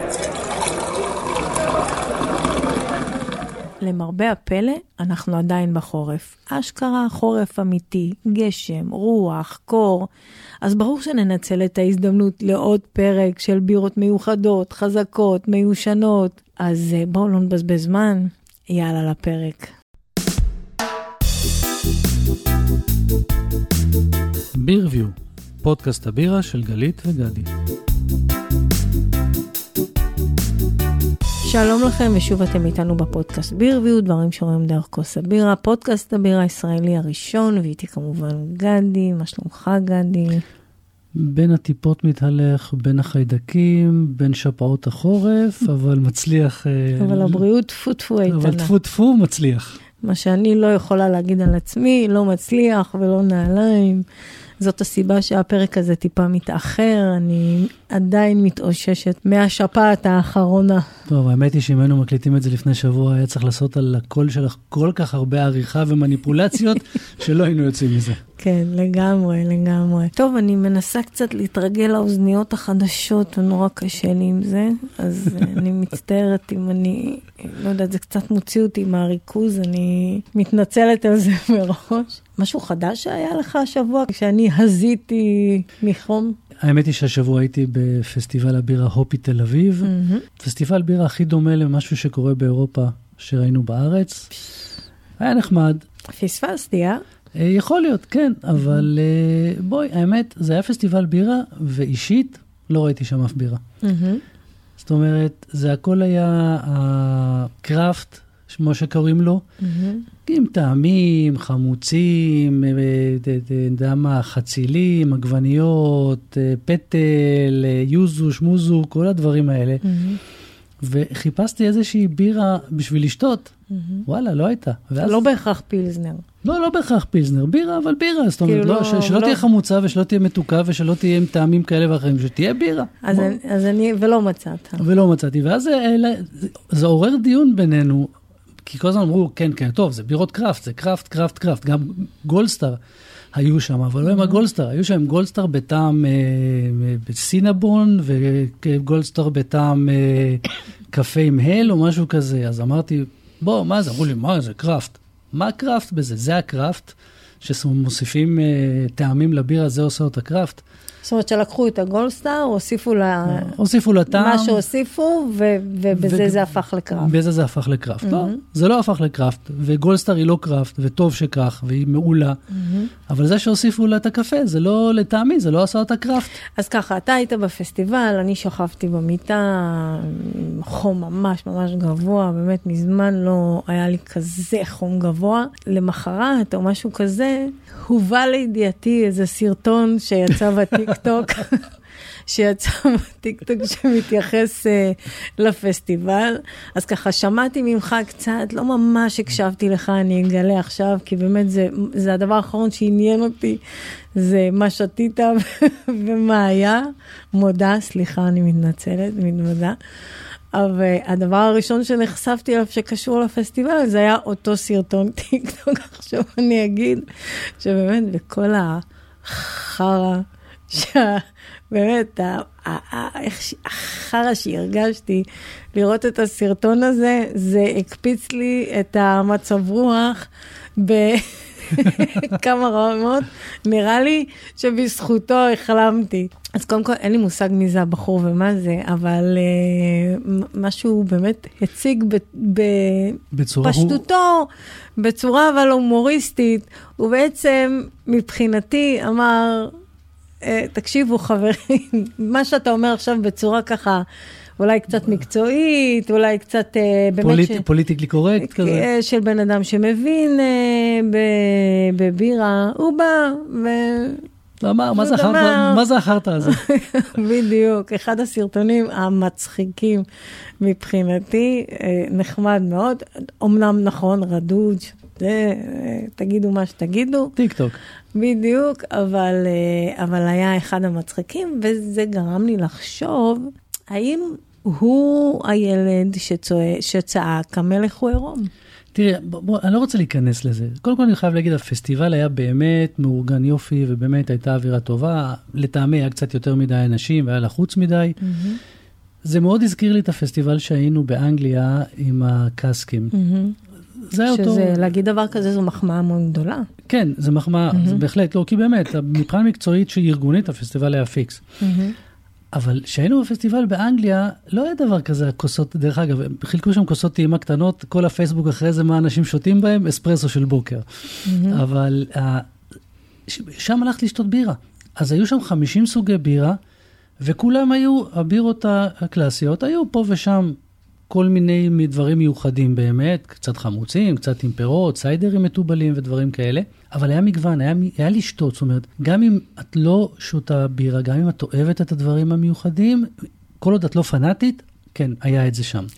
למרבה הפלא, אנחנו עדיין בחורף. אשכרה חורף אמיתי, גשם, רוח, קור. אז ברור שננצל את ההזדמנות לעוד פרק של בירות מיוחדות, חזקות, מיושנות. אז בואו לא נבזבז זמן, יאללה לפרק. בירביו, פודקאסט הבירה של גלית וגדי. שלום לכם, ושוב אתם איתנו בפודקאסט בירביו, דברים שרואים דרך כוס הבירה, פודקאסט הבירה הישראלי הראשון, ואיתי כמובן גדי. מה שלומך גדי? בין הטיפות מתהלך, בין החיידקים, בין שפעות החורף, אבל מצליח. אבל הבריאות טפו איתנה. אבל טפו מצליח. מה שאני לא יכולה להגיד על עצמי, לא מצליח ולא נעליים. זאת הסיבה שהפרק הזה טיפה מתאחר, אני עדיין מתאוששת מהשפעת האחרונה. טוב, האמת היא שאם היינו מקליטים את זה לפני שבוע, היה צריך לעשות על הקול שלך כל כך הרבה עריכה ומניפולציות, שלא היינו יוצאים מזה. כן, לגמרי. טוב, אני מנסה קצת להתרגל לאוזניות החדשות, ונורא קשה לי עם זה, אז אני מצטערת אם אני, לא יודעת, זה קצת מוציא אותי מהריכוז, אני מתנצלת על זה מראש. משהו חדש שהיה לך השבוע, כשאני הזיתי מחום? האמת היא שהשבוע הייתי בפסטיבל הבירה הופי תל אביב. פסטיבל בירה הכי דומה למשהו שקורה באירופה שראינו בארץ. היה נחמד. פספסתי, יכול להיות, כן, אבל בואי, האמת, זה היה פסטיבל בירה, ואישית לא ראיתי שם אף בירה. זאת אומרת, זה הכל היה הקראפט, כמו שקוראים לו, עם טעמים, חמוצים, דמה, חצילים, עגבניות, פטל, יוזו, שמוזו, כל הדברים האלה. וחיפשתי איזושהי בירה בשביל לשתות. וואלה, לא הייתה. לא בהכרח פילזנר. לא בהכרח פילזנר. בירה, אבל בירה. זאת אומרת, שלא תהיה חמוצה ושלא תהיה מתוקה ושלא תהיה עם טעמים כאלה ואחרים, שתהיה בירה. אז אני, ולא מצאת. ולא מצאתי. ואז זה עורר דיון בינינו, כי כל הזמן אמרו, כן, טוב, זה בירות קראפט, זה קראפט. גם גולדסטאר היו שם, אבל לא עם הגולדסטאר, היו שם גולדסטאר בטעם סינבון, וגולדסטאר בטעם קפה עם הל או משהו כזה. אז אמרתי, בוא, מה זה? אמרו לי, מה זה קראפט? מה קראפט בזה? זה הקראפט, שמוסיפים טעמים לבירה, זה עושה אותה קראפט. זאת אומרת שלקחו את הגולדסטאר, הוסיפו לטעם. מה שהוסיפו, ובזה זה הפך לקראפט. בזה זה הפך לקראפט. לא, זה לא הפך לקראפט, וגולדסטאר היא לא קראפט, וטוב שכך, והיא מעולה. אבל זה שהוסיפו לה את הקפה, זה לא לטעמי, זה לא עשה אותה קראפט. אז ככה, אתה היית בפסטיבל, אני שכבתי במיטה, חום ממש גבוה, באמת מזמן לא היה לי כזה חום גבוה. למחרת או משהו כזה, הובא לידיעתי איזה סרטון שיצא בטיקטוק, שמתייחס לפסטיבל. אז ככה, שמעתי ממך קצת, לא ממש הקשבתי לך, אני אגלה עכשיו, כי באמת זה הדבר האחרון שעניין אותי, זה מה שתית ומה היה. מודה, סליחה, אני מתנצלת. אבל הדבר הראשון שנחשפתי עליו שקשור לפסטיבל, זה היה אותו סרטון טיקטוק. עכשיו אני אגיד שבאמת בכל החרה, באמת החרה שהרגשתי לראות את הסרטון הזה, זה הקפיץ לי את המצב רוח בכמה רמות. נראה לי שבזכותו החלמתי. אז קודם כל, אין לי מושג מי זה הבחור ומה זה, אבל משהו באמת הציג בפשטותו, בצורה אבל הומוריסטית, ובעצם מבחינתי אמר, תקשיבו חברים, מה שאתה אומר עכשיו בצורה ככה, אולי קצת מקצועית, אולי קצת פוליטיקלי קורקט כזה. של בן אדם שמבין בבירה, הוא בא אמר, מה זכרת על זה? בדיוק, אחד הסרטונים המצחיקים מבחינתי, נחמד מאוד, אומנם נכון, רדוד, תגידו מה שתגידו. טיקטוק. בדיוק, אבל היה אחד המצחיקים, וזה גרם לי לחשוב, האם הוא הילד שצעק, המלך הוא עירום? תראי, אני לא רוצה להיכנס לזה. קודם כל אני חייב להגיד, הפסטיבל היה באמת מאורגן יופי, ובאמת הייתה אווירה טובה. לטעמי היה קצת יותר מדי אנשים, והיה לחוץ מדי. זה מאוד הזכיר לי את הפסטיבל שהיינו באנגליה עם הקסקים. זה היה אותו... שזה, להגיד דבר כזה, זו מחמאה מאוד גדולה. כן, זה מחמאה, זה בהחלט לא, כי באמת, מבחינה מקצועית שהיא ארגונית, הפסטיבל היה פיקס. אבל כשהיינו בפסטיבל באנגליה, לא היה דבר כזה, כוסות, דרך אגב, חילקו שם כוסות טעימה קטנות, כל הפייסבוק אחרי זה מה אנשים שותים בהם, אספרסו של בוקר. אבל שם הלכת לשתות בירה. אז היו שם 50 סוגי בירה, וכולם היו, הבירות הקלאסיות, היו פה ושם כל מיני דברים מיוחדים באמת, קצת חמוצים, קצת עם פירות, סיידרים מטובלים ודברים כאלה, אבל היה מגוון, היה לשתות, זאת אומרת, גם אם את לא שותה בירה, גם אם את אוהבת את הדברים המיוחדים, כל עוד את לא פנאטית, כן, היה את זה שם.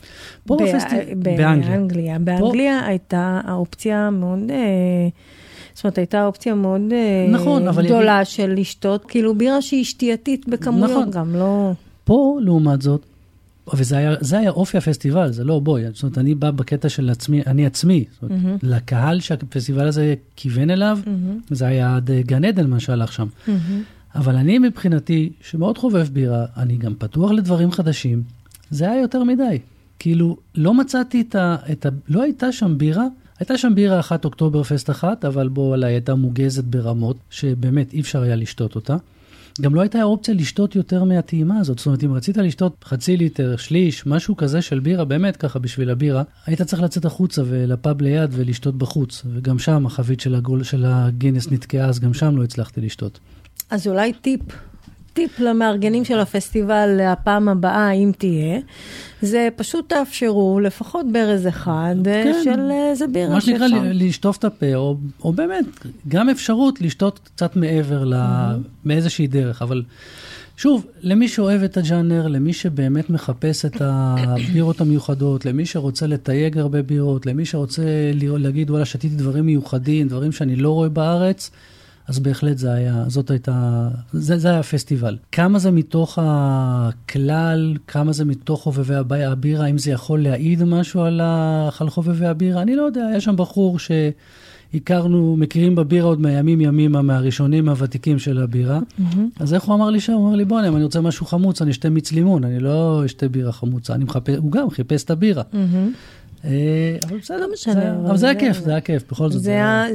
באנגליה. באנגליה הייתה האופציה מאוד... זאת אומרת, הייתה אופציה מאוד גדולה של לשתות, כאילו בירה שהיא שתייתית בכמויות גם, לא... פה, לעומת זאת, וזה היה אופי הפסטיבל, זה לא בואי, זאת אומרת, אני בא בקטע של עצמי, אני עצמי, זאת אומרת, לקהל שהפסטיבל הזה כיוון אליו, זה היה עד גן עדן מה שהלך שם. אבל אני מבחינתי, שמאוד חובב בירה, אני גם פתוח לדברים חדשים, זה היה יותר מדי. כאילו, לא מצאתי לא הייתה שם בירה, הייתה שם בירה אחת, אוקטובר פסט אחת, אבל בו עליי הייתה מוגזת ברמות, שבאמת אי אפשר היה לשתות אותה. גם לא הייתה האופציה לשתות יותר מהטעימה הזאת. זאת אומרת, אם רצית לשתות חצי ליטר, שליש, משהו כזה של בירה, באמת ככה בשביל הבירה, היית צריך לצאת החוצה ולפאב ליד ולשתות בחוץ. וגם שם החבית של הגינס נתקעה, אז גם שם לא הצלחתי לשתות. אז אולי טיפ למארגנים של הפסטיבל הפעם הבאה, אם תהיה, זה פשוט תאפשרו לפחות ברז אחד של איזה בירה. מה שנקרא לשטוף את הפה, או באמת, גם אפשרות לשתות קצת מעבר מאיזושהי דרך, אבל שוב, למי שאוהב את הג'אנר, למי שבאמת מחפש את הבירות המיוחדות, למי שרוצה לתייג הרבה בירות, למי שרוצה להגיד, וואלה, שתיתי דברים מיוחדים, דברים שאני לא רואה בארץ, אז בהחלט זה היה הפסטיבל. כמה זה מתוך הכלל, כמה זה מתוך חובבי הבירה, אם זה יכול להעיד משהו על חובבי הבירה, אני לא יודע, היה שם בחור מכירים בבירה עוד מהימים מהראשונים, מהוותיקים של הבירה, אז איך הוא אמר לי שם? הוא אמר לי, בוא, אני רוצה משהו חמוץ, אני אשתה מיץ לימון, אני לא אשתה בירה חמוצה, הוא גם חיפש את הבירה. אבל בסדר, אבל זה היה כיף, בכל זאת.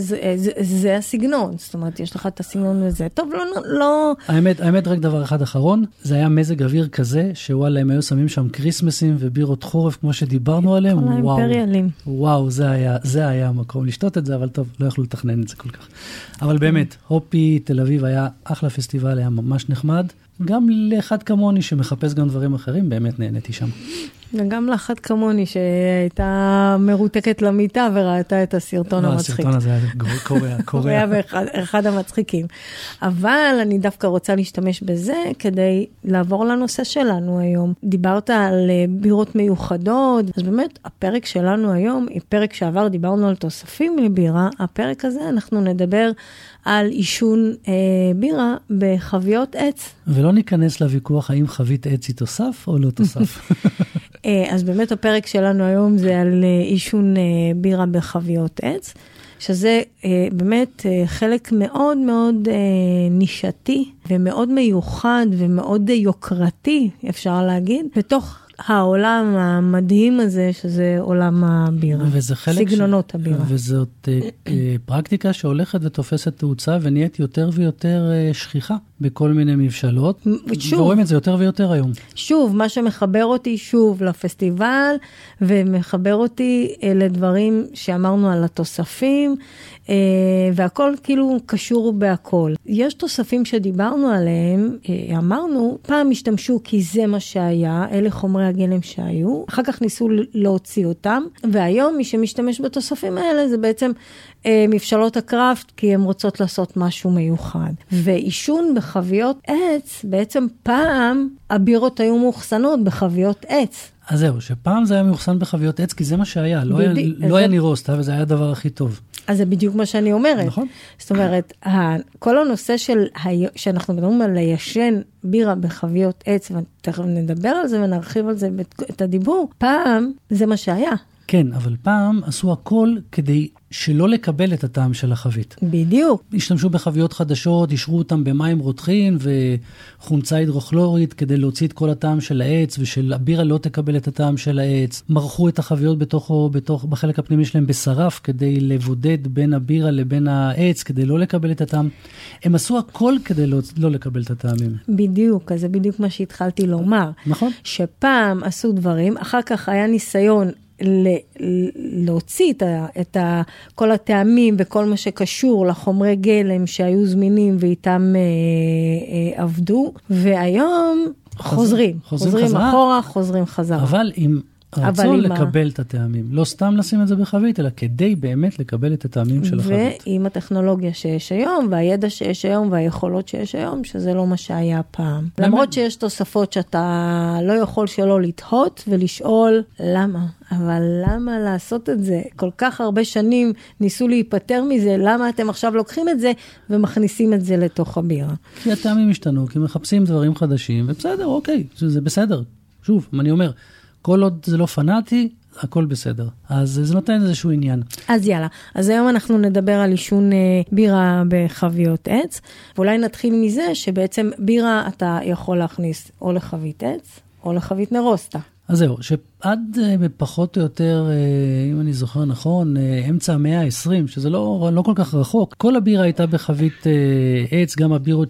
זה הסגנון, זאת אומרת, יש לך את הסגנון הזה. טוב, לא... האמת, רק דבר אחד אחרון, זה היה מזג אוויר כזה, שוואלה, הם היו שמים שם קריסמסים ובירות חורף, כמו שדיברנו עליהם. כל האימפריאלים. וואו, זה היה המקום לשתות את זה, אבל טוב, לא יכלו לתכנן את זה כל כך. אבל באמת, הופי, תל אביב היה אחלה פסטיבל, היה ממש נחמד. גם לאחד כמוני שמחפש גם דברים אחרים, באמת נהניתי שם. וגם לאחת כמוני שהייתה מרותקת למיטה וראתה את הסרטון המצחיק. הסרטון הזה היה קורע. אחד המצחיקים. אבל אני דווקא רוצה להשתמש בזה כדי לעבור לנושא שלנו היום. דיברת על בירות מיוחדות, אז באמת הפרק שלנו היום, פרק שעבר דיברנו על תוספים לבירה, הפרק הזה אנחנו נדבר על עישון בירה בחביות עץ. ולא ניכנס לוויכוח האם חבית עץ היא תוסף או לא תוסף. אז באמת הפרק שלנו היום זה על עישון בירה בחביות עץ, שזה באמת חלק מאוד מאוד נישתי ומאוד מיוחד ומאוד יוקרתי, אפשר להגיד, בתוך העולם המדהים הזה, שזה עולם הבירה, סגנונות הבירה. וזאת פרקטיקה שהולכת ותופסת תאוצה, ונהיית יותר ויותר שכיחה בכל מיני מבשלות, ורואים את זה יותר ויותר היום. שוב, מה שמחבר אותי שוב לפסטיבל, ומחבר אותי לדברים שאמרנו על התוספים, והכל כאילו קשור בהכל. יש תוספים שדיברנו עליהם, אמרנו, פעם השתמשו כי זה מה שהיה, אלה חומרי הגלם שהיו, אחר כך ניסו להוציא אותם, והיום מי שמשתמש בתוספים האלה זה בעצם מבשלות הקראפט, כי הן רוצות לעשות משהו מיוחד. ועישון בחביות עץ, בעצם פעם הבירות היו מאוחסנות בחביות עץ. אז זהו, שפעם זה היה מאוחסן בחביות עץ, כי זה מה שהיה, לא היה נירוסטה, וזה היה הדבר הכי טוב. אז זה בדיוק מה שאני אומרת. נכון. זאת אומרת, כל הנושא שאנחנו מדברים על ליישן בירה בחביות עץ, ותכף נדבר על זה ונרחיב על זה את הדיבור, פעם זה מה שהיה. כן, אבל פעם עשו הכל כדי שלא לקבל את הטעם של החבית. בדיוק. השתמשו בחביות חדשות, אישרו אותם במים רותחים וחומצה הידרוכלורית כדי להוציא את כל הטעם של העץ, ושל הבירה לא תקבל את הטעם של העץ. מרחו את החביות בחלק הפנימי שלהם בשרף, כדי לבודד בין הבירה לבין העץ, כדי לא לקבל את הטעם. הם עשו הכל כדי לא לקבל את הטעמים. בדיוק, אז זה בדיוק מה שהתחלתי לומר. נכון. שפעם עשו דברים, אחר כך היה ניסיון להוציא את כל הטעמים וכל מה שקשור לחומרי גלם שהיו זמינים ואיתם עבדו, והיום חוזרים אחורה, חוזרים חזרה. אבל עם רצון לקבל את הטעמים, לא סתם לשים את זה בחבית, אלא כדי באמת לקבל את הטעמים של החבית. ועם הטכנולוגיה שיש היום, והידע שיש היום, והיכולות שיש היום, שזה לא מה שהיה פעם. למרות שיש תוספות שאתה לא יכול שלא לתהות ולשאול למה. אבל למה לעשות את זה? כל כך הרבה שנים ניסו להיפטר מזה, למה אתם עכשיו לוקחים את זה ומכניסים את זה לתוך הבירה? כי הטעמים השתנו, כי מחפשים דברים חדשים, ובסדר, אוקיי, זה בסדר. שוב, אני אומר, כל עוד זה לא פנאטי, הכל בסדר. אז זה נותן איזשהו עניין. אז יאללה, אז היום אנחנו נדבר על עישון בירה בחביות עץ, ואולי נתחיל מזה שבעצם בירה אתה יכול להכניס או לחבית עץ, או לחבית נרוסטה. אז זהו, שעד פחות או יותר, אם אני זוכר נכון, אמצע המאה ה-20, שזה לא כל כך רחוק, כל הבירה הייתה בחבית עץ, גם הבירות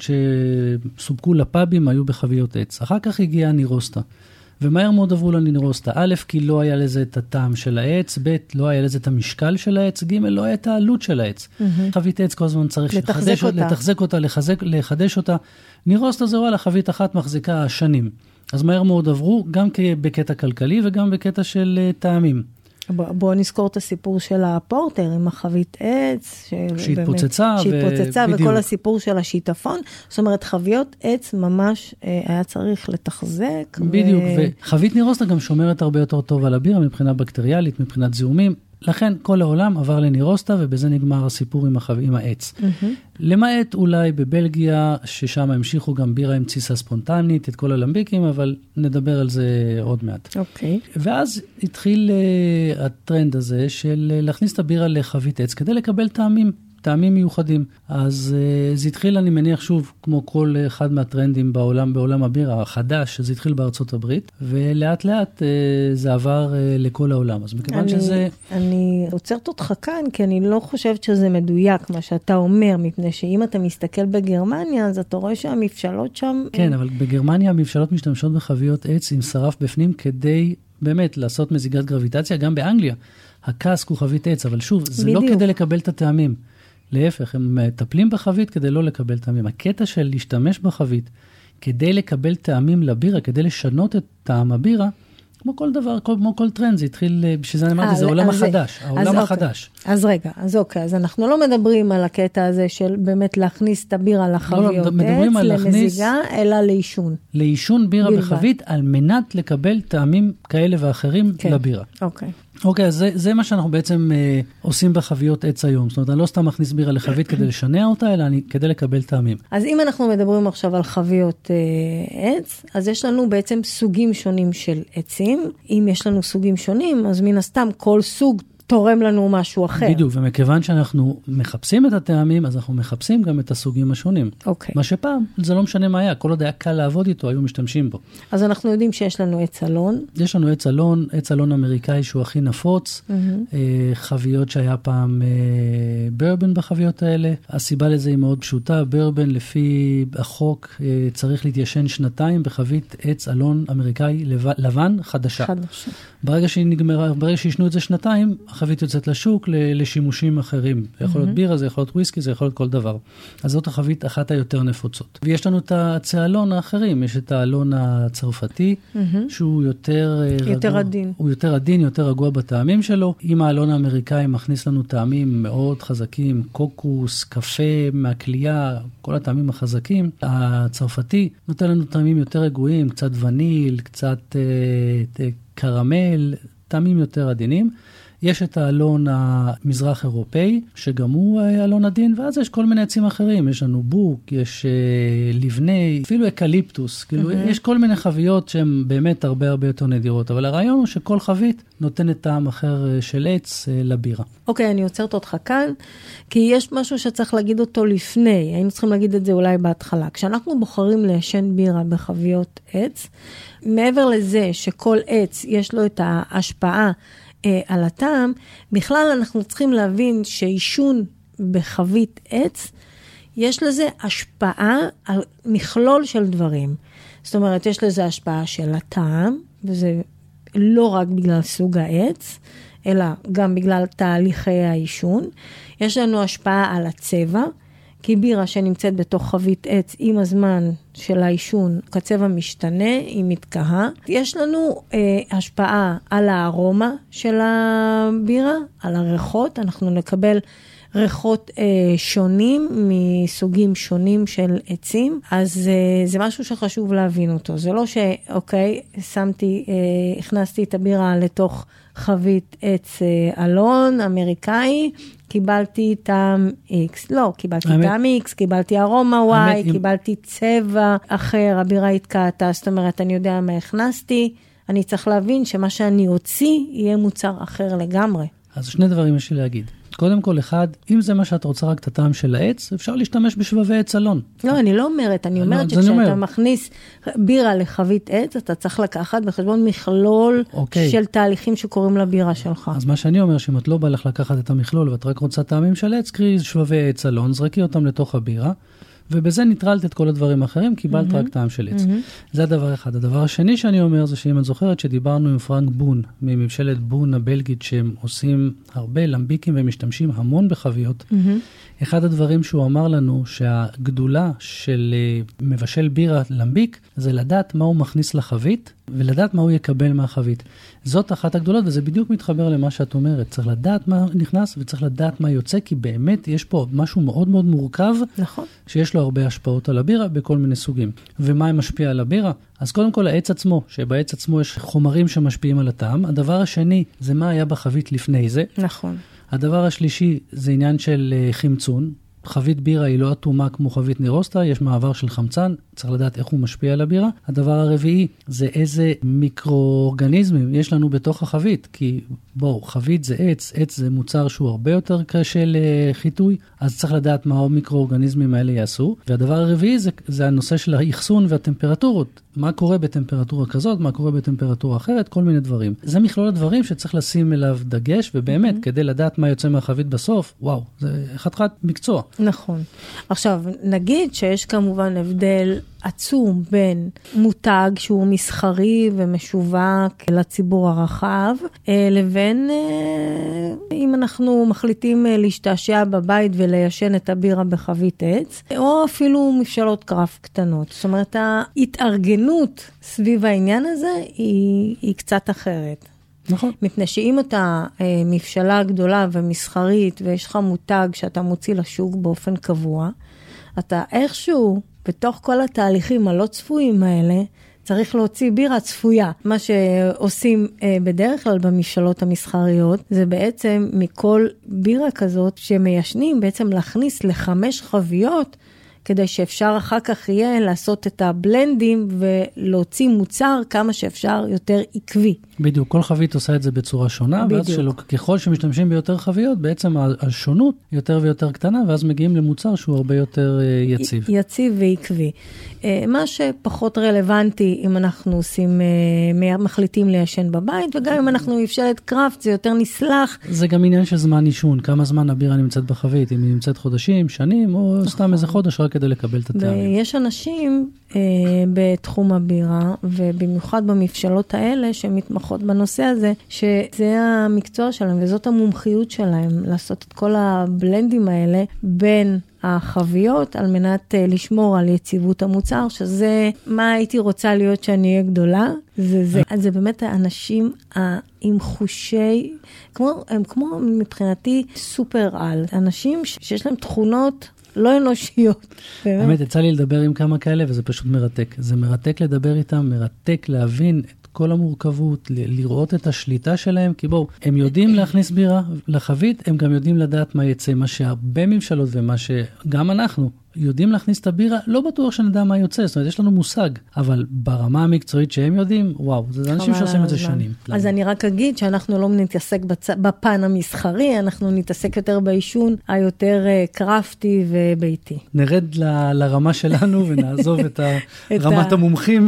שסופקו לפאבים היו בחביות עץ. אחר כך הגיעה נירוסטה. ומהר מאוד עברו לנירוסטה. א', כי לא היה לזה את הטעם של העץ, ב', לא היה לזה את המשקל של העץ, ג', לא היה את העלות של העץ. חבית עץ כל הזמן צריך לתחזק אותה, לחדש אותה. נירוסטה זה וואלה, חבית אחת מחזיקה שנים. אז מהר מאוד עברו, גם בקטע כלכלי וגם בקטע של טעמים. בואו נזכור את הסיפור של הפורטר עם החבית עץ. שהתפוצצה וכל הסיפור של השיטפון. זאת אומרת, חביות עץ ממש היה צריך לתחזק. בדיוק, וחבית נירוסטה גם שומרת הרבה יותר טוב על הבירה, מבחינה בקטריאלית, מבחינת זיהומים. לכן כל העולם עבר לנירוסטה, ובזה נגמר הסיפור עם העץ. למעט אולי בבלגיה, ששם המשיכו גם בירה עם תסיסה ספונטנית, את כל הלמביקים, אבל נדבר על זה עוד מעט. אוקיי. ואז התחיל הטרנד הזה של להכניס את הבירה לחבית עץ, כדי לקבל טעמים מיוחדים. אז זה התחיל, אני מניח שוב, כמו כל אחד מהטרנדים בעולם הבירה החדש, זה התחיל בארצות הברית, ולאט לאט זה עבר לכל העולם. אז מכיוון שזה... אני עוצרת אותך כאן, כי אני לא חושבת שזה מדויק, מה שאתה אומר, מפני שאם אתה מסתכל בגרמניה, אז אתה רואה שהמבשלות שם... כן, אבל בגרמניה המבשלות משתמשות בחביות עץ עם שרף בפנים, כדי באמת לעשות מזיגת גרביטציה, גם באנגליה. הקאסק הוא חבית עץ, אבל שוב, זה לא כדי לקבל את הטעמים. להפך, הם מטפלים בחבית כדי לא לקבל טעמים. הקטע של להשתמש בחבית כדי לקבל טעמים לבירה, כדי לשנות את טעם הבירה, כמו כל דבר, כמו כל טרנד, זה התחיל, בשביל זה אמרתי, זה העולם החדש, העולם החדש. אז רגע, אז אוקיי, אז אנחנו לא מדברים על הקטע הזה של באמת להכניס את הבירה לחביות עץ, למזיגה, אלא לעישון. לעישון בירה בחבית, על מנת לקבל טעמים כאלה ואחרים לבירה. אוקיי. אוקיי, אז זה מה שאנחנו בעצם עושים בחביות עץ היום. זאת אומרת, אני לא סתם מכניס בירה לחבית כדי לשנע אותה, אלא כדי לקבל טעמים. אז אם אנחנו מדברים עכשיו על חביות עץ, אז יש לנו בעצם סוגים שונים של עצים. אם יש לנו סוגים שונים, אז מן הסתם כל סוג תורם לנו משהו אחר. בדיוק, ומכיוון שאנחנו מחפשים את הטעמים, אז אנחנו מחפשים גם את הסוגים השונים. אוקיי. מה שפעם, זה לא משנה מה היה, כל עוד היה קל לעבוד איתו, היו משתמשים בו. אז אנחנו יודעים שיש לנו עץ אלון. יש לנו עץ אלון אמריקאי שהוא הכי נפוץ, חביות שהיה פעם ברבן בחביות האלה. הסיבה לזה היא מאוד פשוטה, ברבן לפי החוק צריך להתיישן 2 בחבית עץ אלון אמריקאי לבן חדשה. ברגע שישנו את זה 2, החבית יוצאת לשוק לשימושים אחרים. זה יכול להיות בירה, זה יכול להיות וויסקי, זה יכול להיות כל דבר. אז זאת החבית אחת היותר נפוצות. ויש לנו את הצהלון האחרים, יש את האלון הצרפתי, שהוא יותר עדין. הוא יותר עדין, יותר רגוע בטעמים שלו. עם האלון האמריקאי מכניס לנו טעמים מאוד חזקים, קוקוס, קפה, מהקלייה, כל הטעמים החזקים. הצרפתי נותן לנו טעמים יותר רגועים, קצת וניל, קצת קרמל, טעמים יותר עדינים. יש את האלון המזרח אירופאי, שגם הוא אלון עדין, ואז יש כל מיני עצים אחרים, יש לנו בוק, יש לבני, אפילו אקליפטוס, כאילו יש כל מיני חביות שהן באמת הרבה הרבה יותר נדירות, אבל הרעיון הוא שכל חבית נותנת טעם אחר של עץ לבירה. אוקיי, אני עוצרת אותך כאן, כי יש משהו שצריך להגיד אותו לפני, היינו צריכים להגיד את זה אולי בהתחלה. כשאנחנו בוחרים לעשן בירה בחביות עץ, מעבר לזה שכל עץ יש לו את ההשפעה על הטעם, בכלל אנחנו צריכים להבין שעישון בחבית עץ, יש לזה השפעה על מכלול של דברים. זאת אומרת, יש לזה השפעה של הטעם, וזה לא רק בגלל סוג העץ, אלא גם בגלל תהליכי העישון. יש לנו השפעה על הצבע, כי בירה שנמצאת בתוך חבית עץ עם הזמן של העישון, הצבע משתנה, היא מתקהה. יש לנו השפעה על הארומה של הבירה, על הריחות, אנחנו נקבל ריחות שונים מסוגים שונים של עצים, אז זה משהו שחשוב להבין אותו. זה לא שאוקיי, הכנסתי את הבירה לתוך חבית עץ אלון אמריקאי, קיבלתי טעם X. לא, קיבלתי טעם X, קיבלתי ארומה Y, קיבלתי צבע אחר, הבירה התקעתה, זאת אומרת, אני יודע מה הכנסתי, אני צריך להבין שמה שאני אוציא יהיה מוצר אחר לגמרי. אז שני דברים יש לי להגיד. קודם כל, אחד, אם זה מה שאת רוצה רק את הטעם של העץ, אפשר להשתמש בשבבי עץ אלון. לא, אני לא אומרת, אני אומרת שכשאתה מכניס בירה לחבית עץ, אתה צריך לקחת בחשבון מכלול של תהליכים שקורים לבירה שלך. אז מה שאני אומר, שאם את לא בא לך לקחת את המכלול, ואת רק רוצה טעמים של עץ, קרי שבבי עץ אלון, זרקי אותם לתוך הבירה, ובזה ניטרלת את כל הדברים האחרים, קיבלת רק טעם של עץ. זה הדבר אחד. הדבר השני שאני אומר, זה שאם את זוכרת שדיברנו עם פרנק בון, מממשלת בון הבלגית, שהם עושים הרבה למביקים ומשתמשים המון בחביות, אחד הדברים שהוא אמר לנו, שהגדולה של מבשל בירה למביק, זה לדעת מה הוא מכניס לחבית, ולדעת מה הוא יקבל מהחבית. זאת אחת הגדולות, וזה בדיוק מתחבר למה שאת אומרת. צריך לדעת מה נכנס, וצריך לדעת מה יוצא, כי באמת יש פה משהו מאוד מאוד מורכב, נכון. שיש לו הרבה השפעות על הבירה בכל מיני סוגים. ומה משפיע על הבירה? אז קודם כל העץ עצמו, שבעץ עצמו יש חומרים שמשפיעים על הטעם. הדבר השני, זה מה היה בחבית לפני זה. נכון. הדבר השלישי, זה עניין של חמצון. חבית בירה היא לא אטומה כמו חבית נירוסטה, יש מעבר של חמצן, צריך לדעת איך הוא משפיע על הבירה. הדבר הרביעי זה איזה מיקרואורגניזמים יש לנו בתוך החבית, כי בואו, חבית זה עץ, עץ זה מוצר שהוא הרבה יותר קשה לחיטוי, אז צריך לדעת מה המיקרואורגניזמים האלה יעשו. והדבר הרביעי זה הנושא של האחסון והטמפרטורות. מה קורה בטמפרטורה כזאת, מה קורה בטמפרטורה אחרת, כל מיני דברים. זה מכלול הדברים שצריך לשים אליו דגש, ובאמת, כדי לדעת מה יוצא מהחבית בסוף, וואו, זה חתיכת מקצוע. נכון. עכשיו, נגיד שיש כמובן הבדל עצום בין מותג שהוא מסחרי ומשווק לציבור הרחב, לבין אם אנחנו מחליטים להשתעשע בבית וליישן את הבירה בחבית עץ, או אפילו מבשלות קרף קטנות. זאת אומרת, ההתארגנות סביב העניין הזה היא קצת אחרת. נכון. מפני שאם אתה מבשלה גדולה ומסחרית, ויש לך מותג שאתה מוציא לשוק באופן קבוע, אתה איכשהו, בתוך כל התהליכים הלא צפויים האלה, צריך להוציא בירה צפויה. מה שעושים בדרך כלל במבשלות המסחריות, זה בעצם מכל בירה כזאת שמיישנים, בעצם להכניס ל5 חביות, כדי שאפשר אחר כך יהיה לעשות את הבלנדים ולהוציא מוצר כמה שאפשר יותר עקבי. בדיוק, כל חבית עושה את זה בצורה שונה, ואז ככל שמשתמשים ביותר חביות, בעצם השונות יותר ויותר קטנה, ואז מגיעים למוצר שהוא הרבה יותר יציב. יציב ועקבי. מה שפחות רלוונטי אם אנחנו מחליטים ליישן בבית, וגם אם אנחנו מבשלת קראפט, זה יותר נסלח. זה גם עניין של זמן עישון, כמה זמן הבירה נמצאת בחבית, אם היא נמצאת חודשים, שנים, או סתם איזה חודש רק כדי לקבל את הטעמים. ויש אנשים בתחום הבירה, ובמיוחד במבשלות האלה, שמתמחות בנושא הזה, שזה המקצוע שלהם, וזאת המומחיות שלהם, לעשות את כל הבלנדים האלה בין החביות, על מנת לשמור על יציבות המוצר, שזה מה הייתי רוצה להיות שאני אהיה גדולה, זה. אז זה באמת האנשים עם חושי, הם כמו מבחינתי סופר על, אנשים שיש להם תכונות לא אנושיות. באמת, יצא לי לדבר עם כמה כאלה, וזה פשוט מרתק. זה מרתק לדבר איתם, מרתק להבין את כל המורכבות, לראות את השליטה שלהם, כי בואו, הם יודעים להכניס בירה לחבית, הם גם יודעים לדעת מה יצא, מה שהרבה ממשלות ומה שגם אנחנו יודעים להכניס את הבירה, לא בטוח שנדע מה יוצא, זאת אומרת, יש לנו מושג, אבל ברמה המקצועית שהם יודעים, וואו, זה אנשים שעושים את זה שנים. אז אני רק אגיד שאנחנו לא נתעסק בפן המסחרי, אנחנו נתעסק יותר בעישון, היותר קראפטי וביתי. נרד לרמה שלנו ונעזוב את רמת המומחים,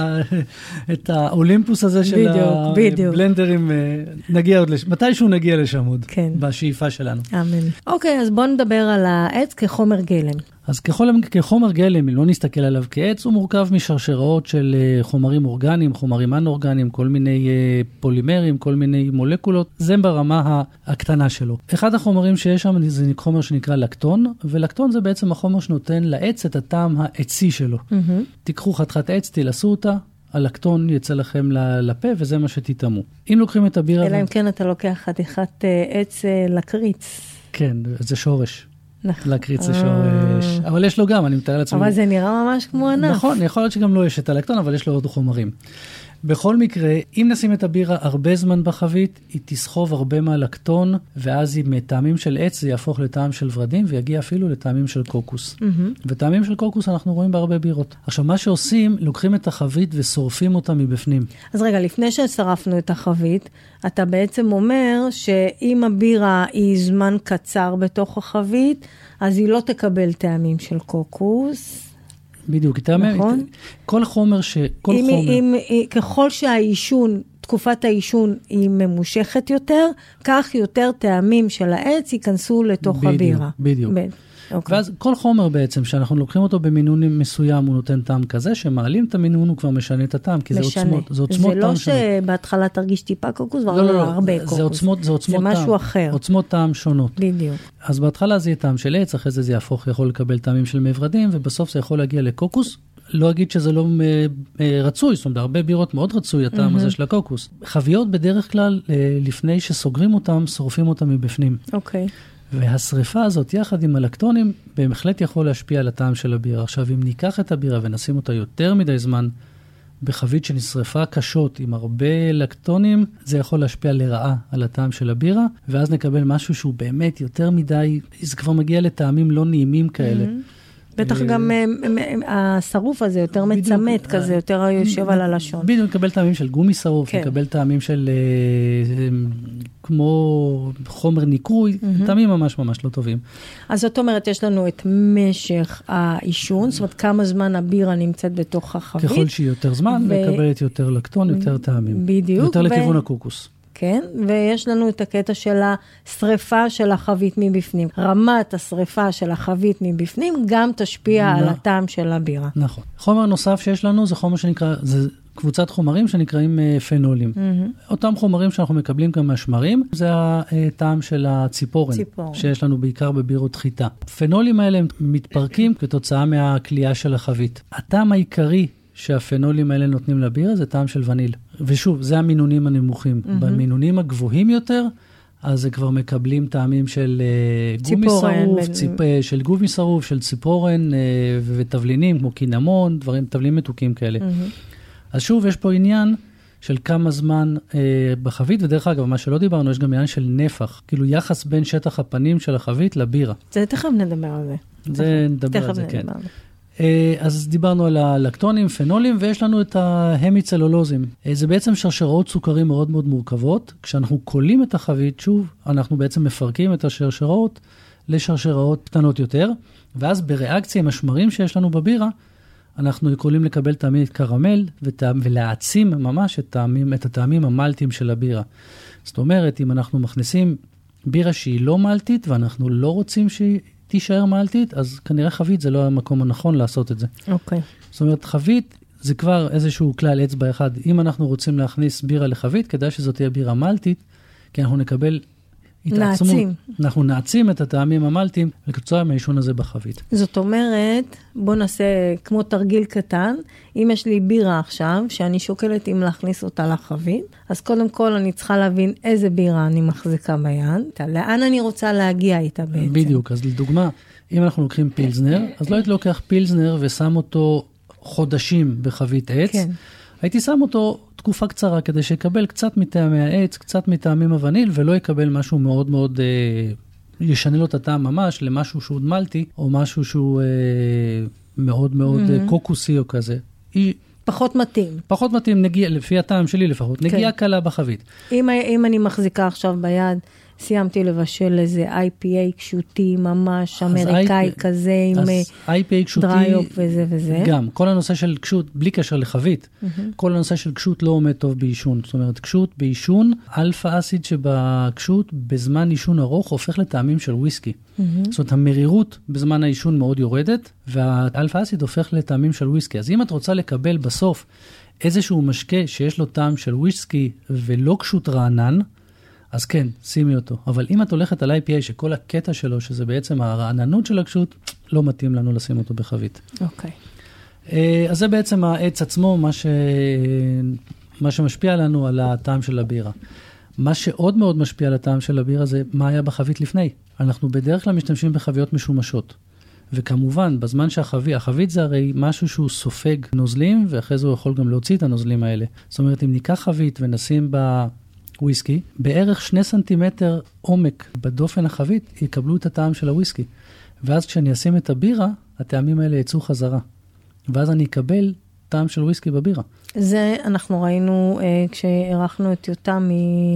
את האולימפוס הזה של הבלנדרים, נגיע עוד לשם, מתישהו נגיע לשם עוד, בשאיפה שלנו. אמן. אוקיי, אז בואו נדבר על העץ כחומר גלם. אז כחומר גלם, לא נסתכל עליו כעץ, הוא מורכב משרשראות של חומרים אורגניים, חומרים אנאורגניים, כל מיני פולימרים, כל מיני מולקולות, זה ברמה הקטנה שלו. אחד החומרים שיש שם זה חומר שנקרא לקטון, ולקטון זה בעצם החומר שנותן לעץ את הטעם העצי שלו. תיקחו חתיכת עץ, תלעשו אותה, הלקטון יצא לכם לפה, וזה מה שתטעמו. אם לוקחים את הבירה... אלא אם כן אתה לוקח חתיכת עץ לקריץ. כן, זה שורש. לקריץ זה שורש, אבל יש לו גם, אני מתאר לעצמי. אבל זה נראה ממש כמו ענף. נכון, יכול להיות שגם לא יש את הלקטון, אבל יש לו עוד חומרים. בכל מקרה, אם נשים את הבירה הרבה זמן בחבית, היא תסחוב הרבה מהלקטון, ואז היא מטעמים של עץ, זה יהפוך לטעם של ורדים, ויגיע אפילו לטעמים של קוקוס. וטעמים של קוקוס אנחנו רואים בהרבה בירות. עכשיו, מה שעושים, לוקחים את החבית ושורפים אותה מבפנים. אז רגע, לפני ששרפנו את החבית, אתה בעצם אומר שאם הבירה היא זמן קצר בתוך החבית, אז היא לא תקבל טעמים של קוקוס. בדיוק, נכון? כל חומר ככל שהאישון, תקופת האישון היא ממושכת יותר, כך יותר טעמים של העץ ייכנסו לתוך הבירה. בדיוק. ואז כל חומר בעצם, שאנחנו לוקחים אותו במינון מסוים, הוא נותן טעם כזה, שמעלים את המינון, הוא כבר משנה את הטעם, כי זה עוצמות. זה לא שבהתחלה תרגיש טיפה קוקוס, לא, הרבה קוקוס. זה משהו אחר. עוצמות טעם שונות. בדיוק. אז בהתחלה זה יהיה טעם של עץ, אחרי זה יכול לקבל טעמים של מברדים, ובסוף זה יכול להגיע לקוקוס. לא אגיד שזה לא רצוי, זאת אומרת, הרבה בירות מאוד רצוי, הטעם הזה של הקוקוס. חביות בדרך כלל, לפני שסוגרים אותם, שורפים אותם מבפנים. אוקיי. והשריפה הזאת, יחד עם הלקטונים, בהחלט יכול להשפיע על הטעם של הבירה. עכשיו, אם ניקח את הבירה ונשים אותה יותר מדי זמן, בחבית שנשרפה קשות עם הרבה לקטונים, זה יכול להשפיע לרעה על הטעם של הבירה, ואז נקבל משהו שהוא באמת יותר מדי, זה כבר מגיע לטעמים לא נעימים כאלה. בטח גם השרוף הזה יותר מצמת כזה, יותר יושב על הלשון. בדיוק, נקבל טעמים של גומי שרוף, נקבל טעמים של כמו חומר ניקוי, טעמים ממש ממש לא טובים. אז זאת אומרת, יש לנו את משך האישון, זאת אומרת, כמה זמן הבירה נמצאת בתוך החבית. ככל שהיא יותר זמן, מקבלת יותר לקטון, יותר טעמים. בדיוק. יותר לכיוון הקוקוס. כן, ויש לנו את הקטע של השריפה של החבית מבפנים. רמת השריפה של החבית מבפנים גם תשפיע על הטעם של הבירה. נכון. חומר נוסף שיש לנו זה חומר שנקרא, זה קבוצת חומרים שנקראים פנולים. אותם חומרים שאנחנו מקבלים גם מהשמרים, זה הטעם של הציפורן, שיש לנו בעיקר בבירות חיטה. פנולים האלה הם מתפרקים כתוצאה מהקלייה של החבית. הטעם העיקרי שהפנולים האלה נותנים לבירה זה טעם של וניל. ושוב, זה המינונים הנמוכים. במינונים הגבוהים יותר, אז זה כבר מקבלים טעמים של גומי שרוף, של גומי שרוף, של ציפורן ותבלינים, כמו קינמון, תבלינים מתוקים כאלה. אז שוב, יש פה עניין של כמה זמן בחבית, ודרך אגב, מה שלא דיברנו, יש גם עניין של נפח, כאילו יחס בין שטח הפנים של החבית לבירה. זה תכף נדבר על זה. זה נדבר על זה, כן. אז דיברנו על הלקטונים, פנולים, ויש לנו את ההמיצלולוזים. זה בעצם שרשראות סוכרים מאוד מאוד מורכבות. כשאנחנו קולים את החבית, שוב, אנחנו בעצם מפרקים את השרשראות לשרשראות קטנות יותר, ואז בריאקציה עם השמרים שיש לנו בבירה, אנחנו יכולים לקבל טעמים קרמל ולהעצים ממש את הטעמים המלטיים של הבירה. זאת אומרת, אם אנחנו מכניסים בירה שהיא לא מלטית, ואנחנו לא רוצים שהיא תישאר מלטית, אז כנראה חבית זה לא המקום הנכון לעשות את זה. אוקיי. זאת אומרת, חבית זה כבר איזשהו כלל אצבע אחד. אם אנחנו רוצים להכניס בירה לחבית, כדאי שזאת תהיה בירה מלטית, כי אנחנו נקבל התעצמות. אנחנו נעצים את הטעמים המלטיים, וכתוצאה מהעישון הזה בחבית. זאת אומרת, בוא נעשה כמו תרגיל קטן, אם יש לי בירה עכשיו, שאני שוקלת אם להכניס אותה לחבית, אז קודם כל אני צריכה להבין איזה בירה אני מחזיקה ביד, לאן אני רוצה להגיע איתה בעצם. בדיוק, אז לדוגמה, אם אנחנו לוקחים פילזנר, אז לא הייתי לוקח פילזנר ושם אותו חודשים בחבית עץ, כן. הייתי שם אותו תקופה קצרה, כדי שיקבל קצת מטעמי העץ, קצת מטעמים הווניל, ולא יקבל משהו מאוד מאוד, ישנה לו את הטעם ממש, למשהו שהוא דמלתי, או משהו שהוא מאוד מאוד קוקוסי או כזה. פחות מתאים. פחות מתאים, לפי הטעם שלי לפחות, נגיעה קלה בחבית. אם אני מחזיקה עכשיו ביד, סיימתי לבשל איזה IPA קשוטי, ממש אמריקאי כזה, עם דריופ וזה וזה. גם, כל הנושא של קשות, בלי קשר לחבית, כל הנושא של קשות לא עומד טוב באישון. זאת אומרת, קשות באישון, אלפא אסיד שבקשות, בזמן אישון ארוך, הופך לטעמים של וויסקי. זאת אומרת, המרירות בזמן האישון מאוד יורדת, והאלפא אסיד הופך לטעמים של וויסקי. אז אם את רוצה לקבל בסוף איזשהו משקה שיש לו טעם של וויסקי ולא קשות רענן, אז כן, שימי אותו. אבל אם את הולכת על IPA, שכל הקטע שלו, שזה בעצם הרעננות של הקשות, לא מתאים לנו לשים אותו בחבית. אוקיי. אז זה בעצם העץ עצמו, מה שמשפיע לנו על הטעם של הבירה. מה שעוד מאוד משפיע על הטעם של הבירה, זה מה היה בחבית לפני. אנחנו בדרך כלל משתמשים בחביות משומשות. וכמובן, בזמן החבית זה הרי משהו שהוא סופג נוזלים, ואחרי זה הוא יכול גם להוציא את הנוזלים האלה. זאת אומרת, אם ניקח חבית ונשים וויסקי, בערך 2 סנטימטר עומק בדופן החבית, יקבלו את הטעם של הוויסקי. ואז כשאני אשים את הבירה, הטעמים האלה יצאו חזרה. ואז אני אקבל טעם של וויסקי בבירה. זה אנחנו ראינו כשערכנו את יותם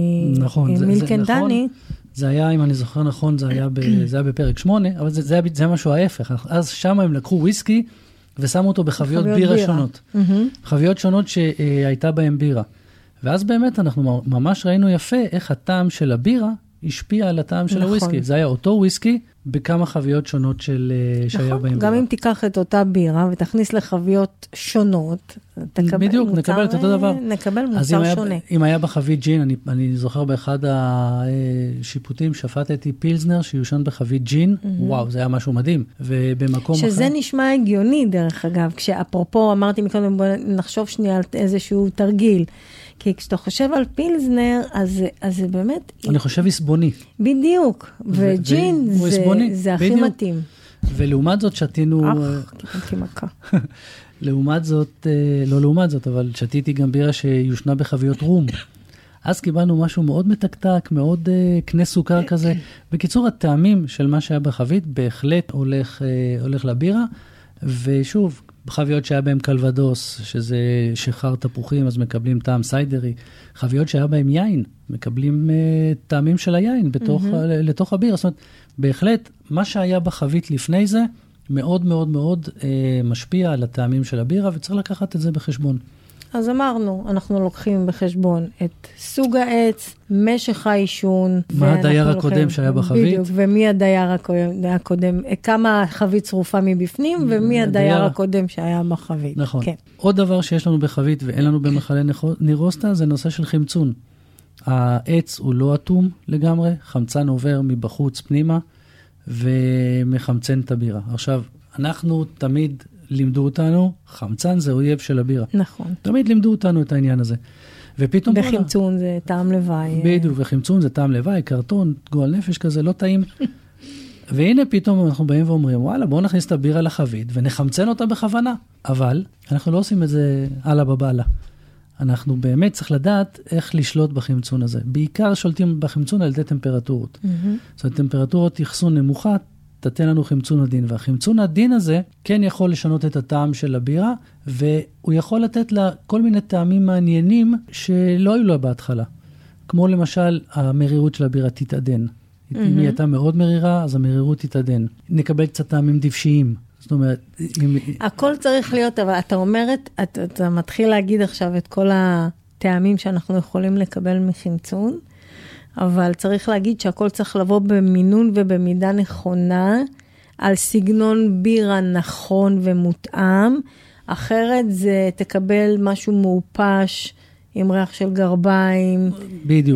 מילקנדני. זה היה, אם אני זוכר נכון, זה היה בפרק 8, אבל זה משהו ההפך. אז שם הם לקחו וויסקי ושמו אותו בחביות בירה שונות. חביות שונות שהייתה בהם בירה. ואז באמת אנחנו ממש ראינו יפה איך הטעם של הבירה השפיע על הטעם של הוויסקי. זה היה אותו וויסקי בכמה חביות שונות שהיה בהם בירה. גם אם תיקח את אותה בירה ותכניס לחביות שונות, בדיוק, נקבל את אותו דבר. נקבל מוצר שונה. אם היה בחבית ג'ין, אני זוכר באחד השיפוטים, שפטתי פילזנר שיושן בחבית ג'ין, וואו, זה היה משהו מדהים. ובמקום אחר... שזה נשמע הגיוני דרך אגב, כשאפרופו אמרתי מקודם, בוא נחשוב שנייה על איזשהו תרגיל. כי כשאתה חושב על פילזנר, אז זה באמת... אני חושב עסבוני. בדיוק. וג'ין זה הכי מתאים. ולעומת זאת שתינו... קיבלתי מכה. לעומת זאת, לא לעומת זאת, אבל שתיתי גם בירה שיושנה בחביות רום. אז קיבלנו משהו מאוד מתקתק, מאוד קנה סוכר כזה. בקיצור, הטעמים של מה שהיה בחבית בהחלט הולך לבירה, ושוב, בחביות שהיה בהם קלוודוס, שזה שחר תפוחים, אז מקבלים טעם סיידרי. חביות שהיה בהם יין, מקבלים טעמים של היין לתוך הבירה. זאת אומרת, בהחלט, מה שהיה בחבית לפני זה, מאוד מאוד מאוד משפיע על הטעמים של הבירה, וצריך לקחת את זה בחשבון. אז אמרנו, אנחנו לוקחים בחשבון את סוג העץ, משך האישון. מה הדייר הקודם שהיה בחבית. בדיוק, ומי הדייר הקודם, כמה חבית צרופה מבפנים, ומי הדייר הקודם שהיה בחבית. נכון. כן. עוד דבר שיש לנו בחבית ואין לנו במחלה נירוסטה, זה נושא של חמצון. העץ הוא לא אטום לגמרי, חמצן עובר מבחוץ פנימה, ומחמצן את הבירה. עכשיו, אנחנו תמיד לימדו אותנו, חמצן זה אויב של הבירה. נכון. תמיד לימדו אותנו את העניין הזה. ופתאום... וחמצון זה טעם לוואי. בדיוק, וחמצון זה טעם לוואי, קרטון, גועל נפש כזה, לא טעים. והנה פתאום אנחנו באים ואומרים, וואלה, בואו נכניס את הבירה לחבית, ונחמצן אותה בכוונה. אבל אנחנו לא עושים את זה הלאה בבעלה. אנחנו באמת צריך לדעת איך לשלוט בחמצון הזה. בעיקר שולטים בחמצון על ידי טמפרטורות. זאת אומרת, טמפרטורות יחסון נמוכה, תתן לנו חמצון עדין, והחמצון העדין הזה כן יכול לשנות את הטעם של הבירה, והוא יכול לתת לה כל מיני טעמים מעניינים שלא היו לה בהתחלה. כמו למשל, המרירות של הבירה תתעדן. אם היא הייתה מאוד מרירה, אז המרירות תתעדן. נקבל קצת טעמים דבשיים. זאת אומרת, הכל צריך להיות, אבל אתה אומרת, אתה מתחיל להגיד עכשיו את כל הטעמים שאנחנו יכולים לקבל מחמצון, אבל צריך להגיד שהכל צריך לבוא במינון ובמידה נכונה, על סגנון בירה נכון ומותאם, אחרת זה תקבל משהו מעופש, עם ריח של גרביים. בדיוק.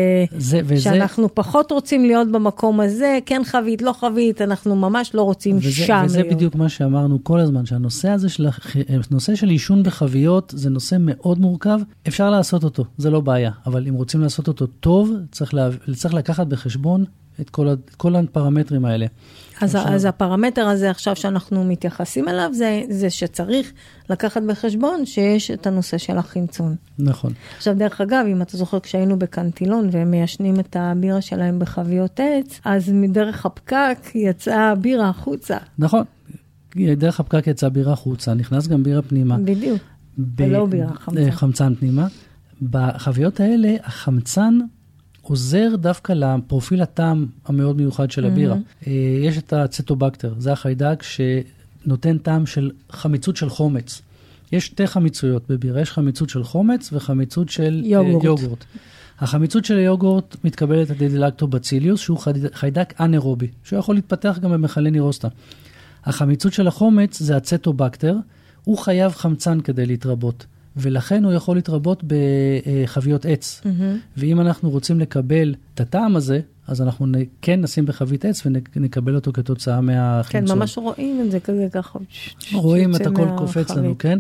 שאנחנו פחות רוצים להיות במקום הזה, כן חבית, לא חבית, אנחנו ממש לא רוצים שם. וזה בדיוק מה שאמרנו כל הזמן, שהנושא הזה הנושא של עישון בחביות, זה נושא מאוד מורכב, אפשר לעשות אותו, זה לא בעיה, אבל אם רוצים לעשות אותו טוב, צריך לקחת בחשבון את כל הפרמטרים האלה. אז הפרמטר הזה עכשיו שאנחנו מתייחסים אליו, זה שצריך לקחת בחשבון שיש את הנושא של החמצון. נכון. עכשיו, דרך אגב, אם אתה זוכר כשהיינו בקנטילון, והם מיישנים את הבירה שלהם בחביות עץ, אז מדרך הפקק יצאה בירה החוצה. נכון. דרך הפקק יצאה בירה החוצה, נכנס גם בירה פנימה. בדיוק. ולא בירה, חמצן. חמצן פנימה. בחביות האלה, החמצן עוזר דווקא לפרופיל הטעם המאוד מיוחד של הבירה. יש את הצטובקטר, זה החיידק שנותן טעם של חמיצות של חומץ. יש שתי חמיצויות בבירה, יש חמיצות של חומץ וחמיצות של יוגורט. החמיצות של היוגורט מתקבלת על ידי לקטובציליוס, שהוא חיידק אנאירובי, שהוא יכול להתפתח גם במכלי נירוסטה. החמיצות של החומץ זה הצטובקטר, הוא חייב חמצן כדי להתרבות. ולכן הוא יכול להתרבות בחביות עץ. ואם אנחנו רוצים לקבל את הטעם הזה, אז אנחנו כן נשים בחבית עץ ונקבל אותו כתוצאה מהחמצון. כן, ממש רואים את זה כזה ככה. רואים את הכל קופץ לנו, כן?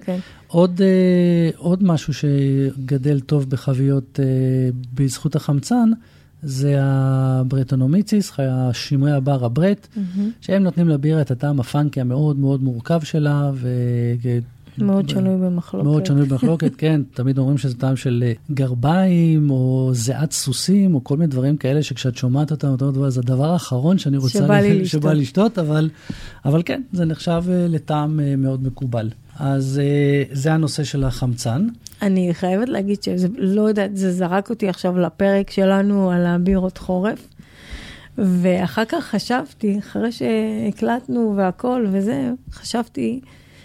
עוד משהו שגדל טוב בחביות בזכות החמצן, זה הברטונומיציס, השמרי הבר הברט, שהם נותנים לבירה את הטעם הפאנקי המאוד מאוד מורכב שלה, מאוד שנוי במחלוקת. מאוד שנוי במחלוקת, כן. תמיד אומרים שזה טעם של גרביים, או זיעת סוסים, או כל מיני דברים כאלה, שכשאת שומעת אותם, זה הדבר האחרון שאני רוצה שבא לשתות, אבל כן, זה נחשב לטעם מאוד מקובל. אז זה הנושא של החמצן. אני חייבת להגיד שזה, לא יודעת, זה זרק אותי עכשיו לפרק שלנו על הבירות חורף, ואחר כך חשבתי, אחרי שהקלטנו והכל וזה, חשבתי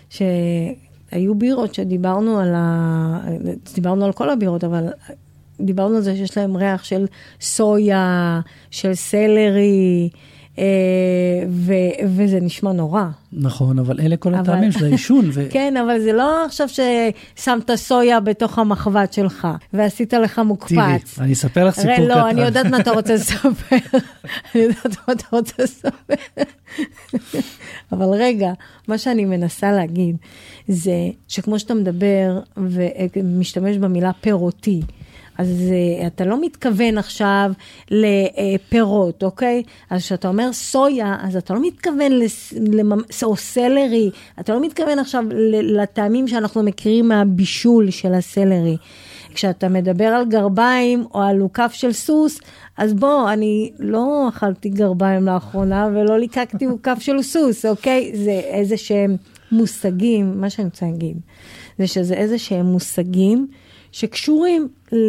שהיו בירות שדיברנו דיברנו על כל הבירות, אבל דיברנו על זה שיש להם ריח של סויה, של סלרי, וזה נשמע נורא. נכון, אבל אלה כל הטעמים של העישון. כן, אבל זה לא עכשיו ששמת סויה בתוך המחבת שלך, ועשית לך מוקפץ. תראי, אני אספר לך סיפור קטן. לא, אני יודעת מה אתה רוצה לספר. אני יודעת מה אתה רוצה לספר. אבל רגע, מה שאני מנסה להגיד, זה שכמו שאתה מדבר, ומשתמש במילה פירותי, אז אתה לא מתכוון עכשיו לפירות, אוקיי? אז כשאתה אומר סויה, אז אתה לא מתכוון או סלרי, אתה לא מתכוון עכשיו לטעמים שאנחנו מכירים מהבישול של הסלרי. כשאתה מדבר על גרביים או על לוקף של סוס, אז בוא, אני לא אכלתי גרביים לאחרונה ולא ליקקתי לוקף של סוס, אוקיי? זה איזה שהם מושגים, מה שאני רוצה להגיד, זה שזה איזה שהם מושגים, שקשורים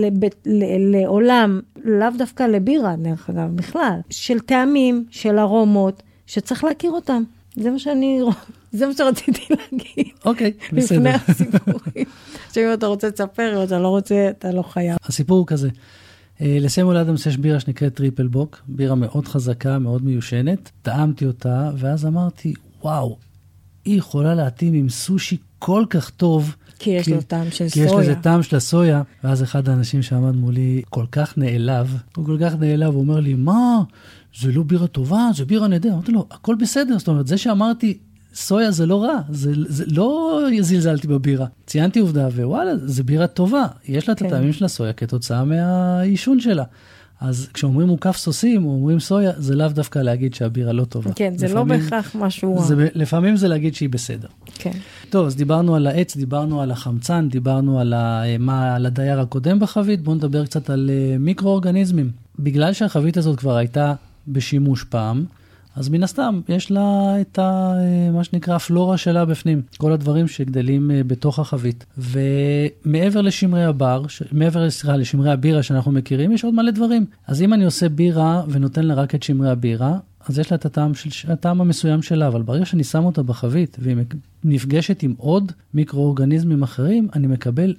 לעולם, לאו דופקא לבירה, דרך אגב, בכלל, של טעמים, של ארומות, שצריך להכיר אותם. זה מה שרציתי להגיד. אוקיי, בסדר. לפני הסיפורים. שאם אתה רוצה לספר, אם אתה לא רוצה, אתה לא חייב. הסיפור הוא כזה. לסמואל אדמס יש בירה שנקראת טריפל בוק, בירה מאוד חזקה, מאוד מיושנת. טעמתי אותה, ואז אמרתי, וואו, היא יכולה להתאים עם סושי כל כך טוב, כי יש לו טעם של סויה. כי יש לזה טעם של הסויה, ואז אחד האנשים שעמד מולי כל כך נעלב, הוא אומר לי, מה? זה לא בירה טובה, זה בירה נהדר. אמרתי לו, הכל בסדר, זאת אומרת, זה שאמרתי, סויה זה לא רע, זה לא זלזלתי בבירה. ציינתי עובדה, ווואלה, זה בירה טובה. יש לה את הטעמים של הסויה כתוצאה מהעישון שלה. אז כשאומרים מוקף סוסים, או אומרים סויה, זה לאו דווקא להגיד שהבירה לא טובה. כן, זה לא בהכרח משהו. לפעמים זה להגיד שהיא בסדר. כן. טוב, אז דיברנו על העץ, דיברנו על החמצן, דיברנו על הדייר הקודם בחבית, בואו נדבר קצת על מיקרואורגניזמים. בגלל שהחבית הזאת כבר הייתה בשימוש פעם, אז מן הסתם יש לה את מה שנקרא הפלורה שלה בפנים, כל הדברים שגדלים בתוך החבית. ומעבר לשמרי הבר, לשמרי הבירה שאנחנו מכירים, יש עוד מלא דברים. אז אם אני עושה בירה ונותן לה רק את שמרי הבירה, אז יש לה את הטעם המסוים שלה, אבל ברגע שאני שם אותה בחבית, והיא נפגשת עם עוד מיקרואורגניזמים אחרים, אני מקבל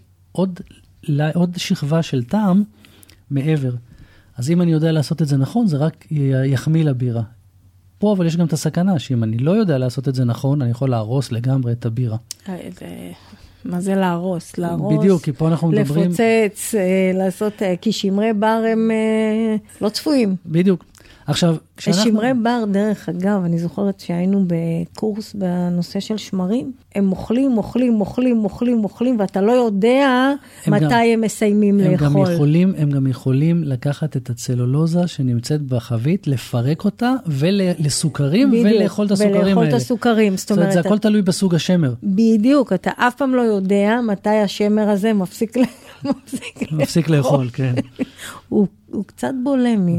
עוד שכבה של טעם מעבר. אז אם אני יודע לעשות את זה נכון, זה רק יחמיא לבירה. פה, אבל יש גם את הסכנה, שאם אני לא יודע לעשות את זה נכון, אני יכול להרוס לגמרי את הבירה. מה זה להרוס? בדיוק, כי פה אנחנו מדברים... לפוצץ, לעשות, כי שמרי בר הם לא צפויים. בדיוק. עכשיו, כשאנחנו... שמרי בר, דרך אגב, אני זוכרת שהיינו בקורס בנושא של שמרים, הם אוכלים, ואתה לא יודע מתי הם מסיימים לאכול. הם גם יכולים לקחת את הצלולוזה שנמצאת בחבית, לפרק אותה ולסוכרים, ולאכול את הסוכרים האלה. ולאכול את הסוכרים, זאת אומרת, זה הכל תלוי בסוג השמר. בדיוק, אתה אף פעם לא יודע מתי השמר הזה מפסיק לאכול, כן. הוא קצת בולמי.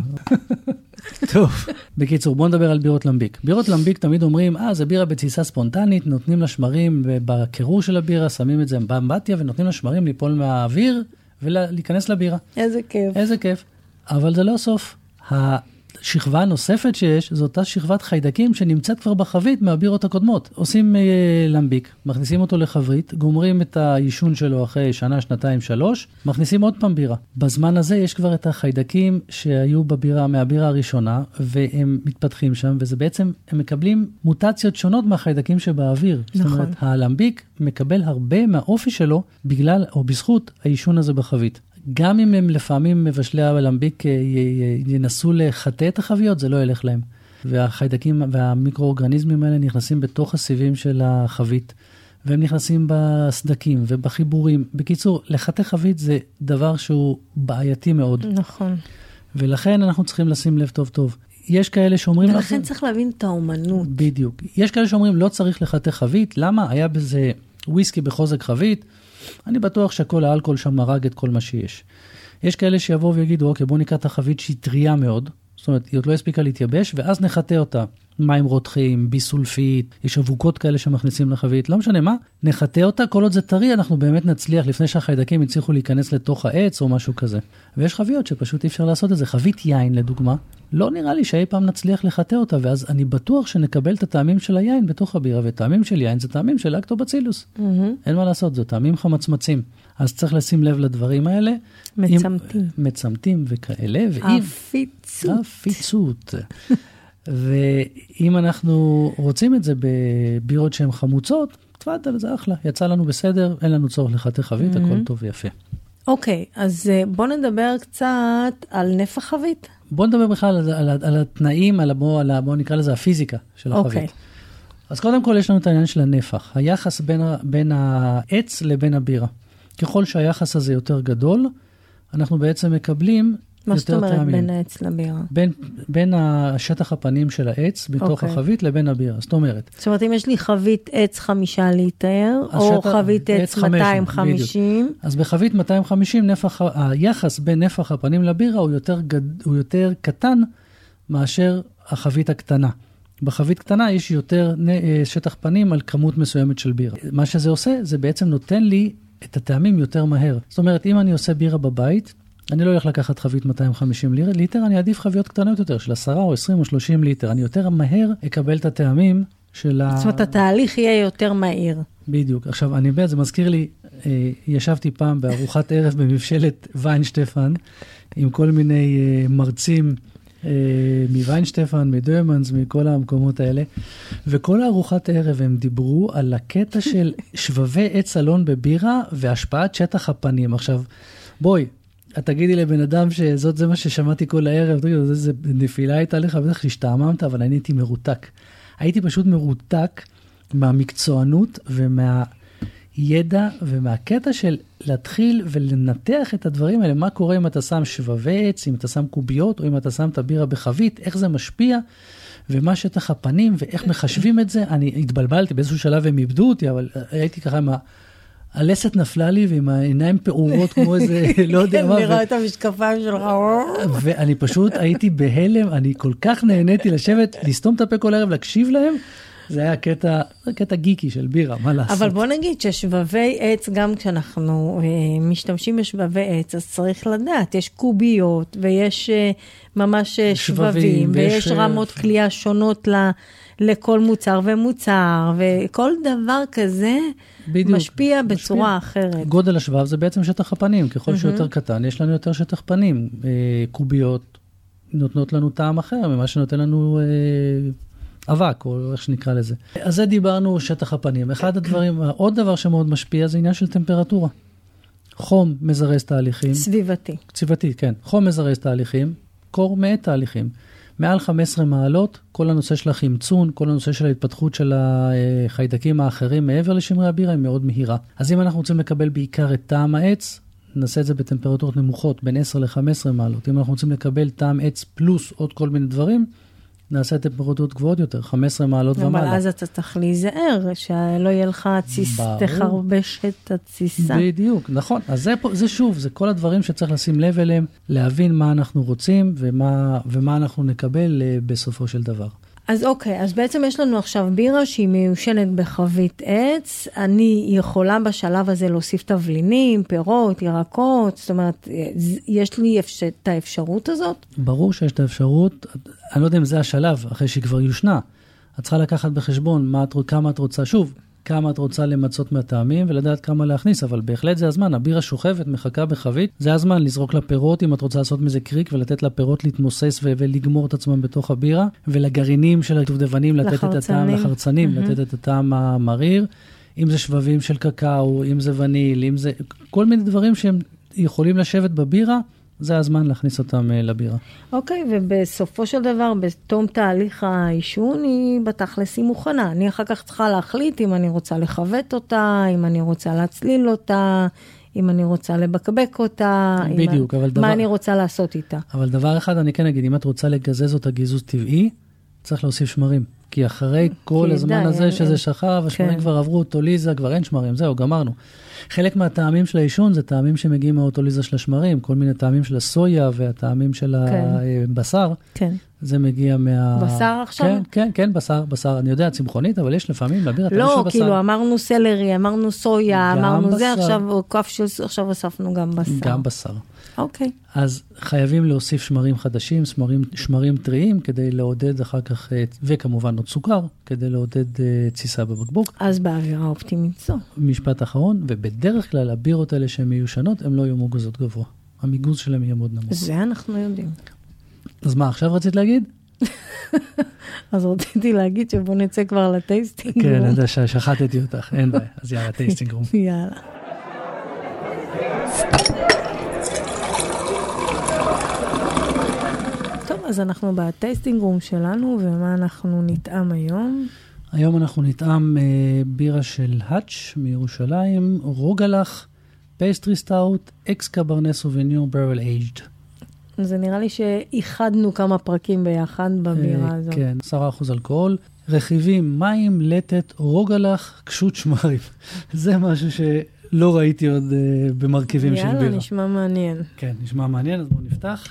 טוב, בקיצור, בוא נדבר על בירות למביק. בירות למביק תמיד אומרים, זה בירה בתסיסה ספונטנית, נותנים לה שמרים בקירור של הבירה, שמים את זה באמבטיה ונותנים לה שמרים ליפול מהאוויר ולהיכנס לבירה. איזה כיף. איזה כיף. אבל זה לא הסוף. השכבה הנוספת שיש, זו אותה שכבת חיידקים שנמצאת כבר בחבית מהבירות הקודמות. עושים למביק, מכניסים אותו לחבית, גומרים את האישון שלו אחרי שנה, שנתיים, 3, מכניסים עוד פעם בירה. בזמן הזה יש כבר את החיידקים שהיו בבירה, מהבירה הראשונה, והם מתפתחים שם, וזה בעצם, הם מקבלים מוטציות שונות מהחיידקים שבאוויר. נכון. זאת אומרת, הלמביק מקבל הרבה מהאופי שלו, בגלל או בזכות האישון הזה בחבית. גם אם הם לפעמים מבשלי הלמביק ינסו לחטא את החביות, זה לא ילך להם. והחיידקים והמיקרואורגניזמים האלה נכנסים בתוך הסיבים של החבית, והם נכנסים בסדקים ובחיבורים. בקיצור, לחטא חבית זה דבר שהוא בעייתי מאוד. נכון. ולכן אנחנו צריכים לשים לב טוב טוב. יש כאלה שאומרים... ולכן צריך להבין את האומנות. בדיוק. יש כאלה שאומרים לא צריך לחטא חבית. למה? היה בזה וויסקי בחוזק חבית. אני בטוח שכל האלכוהול שם מרג את כל מה שיש. יש כאלה שיבואו ויגידו, אוקיי, בוא ניקח את החבית שהיא טריה מאוד, זאת אומרת, היא עוד לא הספיקה להתייבש, ואז נחטא אותה. מים רותחים, ביסולפית, יש אבוקות כאלה שמכניסים לחבית, לא משנה מה, נחטא אותה, כל עוד זה טרי, אנחנו באמת נצליח, לפני שהחיידקים יצליחו להיכנס לתוך העץ או משהו כזה. ויש חביות שפשוט אי אפשר לעשות את זה. חבית יין, לדוגמה, לא נראה לי שאי פעם נצליח לחטא אותה, ואז אני בטוח שנקבל את הטעמים של היין בתוך הבירה, וטעמים של יין זה טעמים של לקטובצילוס. אין מה לעשות, זה טעמים חמצמצים. אז צריך לשים לב לדברים האלה. מצמתים וכאלה. עפיצות. ואם אנחנו רוצים את זה בבירות שהן חמוצות, תפדל, זה אחלה. יצא לנו בסדר, אין לנו צורך לחטא חבית, הכל טוב ויפה. אוקיי, אז בוא נדבר קצת על נפח חבית. בוא נדבר בכלל על התנאים, בוא נקרא לזה הפיזיקה של החבית. אוקיי. אז קודם כל יש לנו את העניין של הנפח, היחס בין העץ לבין הבירה. ככל שהיחס הזה יותר גדול, אנחנו בעצם מקבלים מה זאת אומרת בין העץ לבירה? בין השטח הפנים של העץ, בתוך החבית לבין הבירה. זאת אומרת, אם יש לי חבית עץ 5 ליטר, או חבית עץ 250. אז בחבית 250, היחס בין נפח הפנים לבירה הוא יותר קטן מאשר החבית הקטנה. בחבית קטנה יש יותר שטח פנים על כמות מסוימת של בירה. מה שזה עושה, זה בעצם נותן לי את הטעמים יותר מהר. זאת אומרת, אם אני עושה בירה בבית, אני לא הולך לקחת חבית 250 ליטר, אני אעדיף חביות קטנות יותר, של 10 או 20 או 30 ליטר. אני יותר מהר אקבל את הטעמים של זאת אומרת, התהליך יהיה יותר מהיר. בדיוק. עכשיו, זה מזכיר לי, ישבתי פעם בארוחת ערב במבשלת ויינשטפן, עם כל מיני מרצים מוויינשטפן, מדוימנס, מכל המקומות האלה, וכל הארוחת ערב הם דיברו על הקטע של שבבי עץ אלון בבירה, והשפעת שטח הפנים. עכשיו, בואי, את תגידי לבן אדם זה מה ששמעתי כל הערב, זה נפילה הייתה לך, בטח שהשתעממת, אבל אני הייתי מרותק. הייתי פשוט מרותק מהמקצוענות ומהידע ומהקטע של להתחיל ולנתח את הדברים האלה, מה קורה אם אתה שם שבבי עץ, אם אתה שם קוביות, או אם אתה שם את הבירה בחבית, איך זה משפיע, ומה שטח הפנים, ואיך מחשבים את זה. אני התבלבלתי, באיזשהו שלב הם איבדו אותי, אבל הייתי ככה עם הלסת נפלה לי, ועם העיניים פעורות כמו איזה, לא יודע מה. נראה את המשקפיים שלך. ואני פשוט הייתי בהלם, אני כל כך נהניתי לשבת, לסתום את הפה כל ערב, להקשיב להם. זה היה קטע גיקי של בירה, מה לעשות? אבל בוא נגיד ששבבי עץ, גם כשאנחנו משתמשים בשבבי עץ, אז צריך לדעת, יש קוביות, ויש ממש שבבים, ויש רמות כלייה שונות לכל מוצר ומוצר, וכל דבר כזה משפיע בצורה אחרת. גודל השבב זה בעצם שטח הפנים, ככל שיותר קטן, יש לנו יותר שטח פנים. קוביות נותנות לנו טעם אחר, ממה שנותן לנו אבק, או איך שנקרא לזה. אז זה דיברנו שטח הפנים. אחד הדברים, עוד דבר שמאוד משפיע, זה עניין של טמפרטורה. חום מזרז תהליכים. סביבתי. סביבתי, כן. חום מזרז תהליכים, קור מעט תהליכים. מעל 15 מעלות, כל הנושא של החמצון, כל הנושא של ההתפתחות של החיידקים האחרים מעבר לשמרי הבירה, היא מאוד מהירה. אז אם אנחנו רוצים לקבל בעיקר את טעם העץ, נעשה את זה בטמפרטורות נמוכות, בין 10 ל-15 מעלות. אם אנחנו רוצים לקבל טעם עץ פלוס עוד כל מיני דברים, נעשה טמפרטורות גבוהות יותר, 15 מעלות ומעלה. אבל אז אתה צריך להיזהר, שלא יהיה לך תחרבש את התסיסה. בדיוק, נכון. אז זה שוב, זה כל הדברים שצריך לשים לב אליהם, להבין מה אנחנו רוצים ומה אנחנו נקבל בסופו של דבר. אז אוקיי, אז בעצם יש לנו עכשיו בירה שהיא מיושנת בחבית עץ, אני יכולה בשלב הזה להוסיף תבלינים, פירות, ירקות, זאת אומרת, יש לי את האפשרות הזאת? ברור שיש את האפשרות, אני לא יודע אם זה השלב, אחרי שהיא כבר יושנה, את צריכה לקחת בחשבון כמה את רוצה, שוב, כמה את רוצה למצות מהטעמים ולדעת כמה להכניס, אבל בהחלט זה הזמן, הבירה שוכבת, מחכה בחבית, זה הזמן לזרוק לפירות אם את רוצה לעשות מזה קריק ולתת לפירות להתמוסס ולגמור את עצמם בתוך הבירה, ולגרעינים של הדובדבנים לתת את הטעם, לחרצנים, לתת את הטעם המריר, אם זה שבבים של קקאו, אם זה וניל, אם זה כל מיני דברים שהם יכולים לשבת בבירה, זה הזמן להכניס אותם לבירה. אוקיי, ובסופו של דבר, בתום תהליך העישון, היא בתכלס היא מוכנה. אני אחר כך צריכה להחליט אם אני רוצה לחוות אותה, אם אני רוצה להצליל אותה, אם אני רוצה לבקבק אותה, בדיוק, אבל מה אני רוצה לעשות איתה. אבל דבר אחד אני כן אגיד, אם את רוצה לגזז אותה גיזוז טבעי, צריך להוסיף שמרים. כי אחרי כל הזמן הזה שזה שכב, השמרים כבר עברו אוטוליזה, כבר אין שמרים, זהו, גמרנו. חלק מהטעמים של העישון זה טעמים שמגיעים מהאוטוליזה של השמרים, כל מיני טעמים של הסויה והטעמים של הבשר, זה מגיע בשר עכשיו? כן, בשר. אני יודע, צמחונית, אבל יש לפעמים לבירה טעמים של בשר. לא, כאילו אמרנו סלרי, אמרנו סויה, אמרנו זה, עכשיו הוספנו גם בשר. גם בשר. אוקיי. אז חייבים להוסיף שמרים חדשים, שמרים טריים, כדי לעודד אחר כך, וכמובן עוד סוכר, כדי לעודד תסיסה בבקבוק. אז באווירה אופטימית זו. משפט אחרון, ובדרך כלל הבירות האלה שהן מיושנות, הן לא יהיו מוגזות גבוה. המיגוז שלהם יהיה מאוד נמוך. זה אנחנו יודעים. אז מה, עכשיו רצית להגיד? אז רציתי להגיד שבוא נצא כבר לטייסטינג רום. כן, אני יודע ששחטתי אותך, אין בעיה. אז יאללה, טייסטינג רום. יאללה. אז אנחנו בטייסטינג רום שלנו, ומה אנחנו נטעם היום? היום אנחנו נטעם בירה של האץ' מירושלים, רוגלח, פייסטרי סטאוט, אקס קברנה סוביניון ברל אייג'ד. זה נראה לי שאיחדנו כמה פרקים ביחד בבירה הזו. כן, 10% אלכוהול, רכיבים, מים, לטת, רוגלח, קשות שמרים. זה משהו שלא ראיתי עוד במרכיבים של בירה. יאללה, נשמע מעניין. כן, נשמע מעניין, אז בואו נפתח.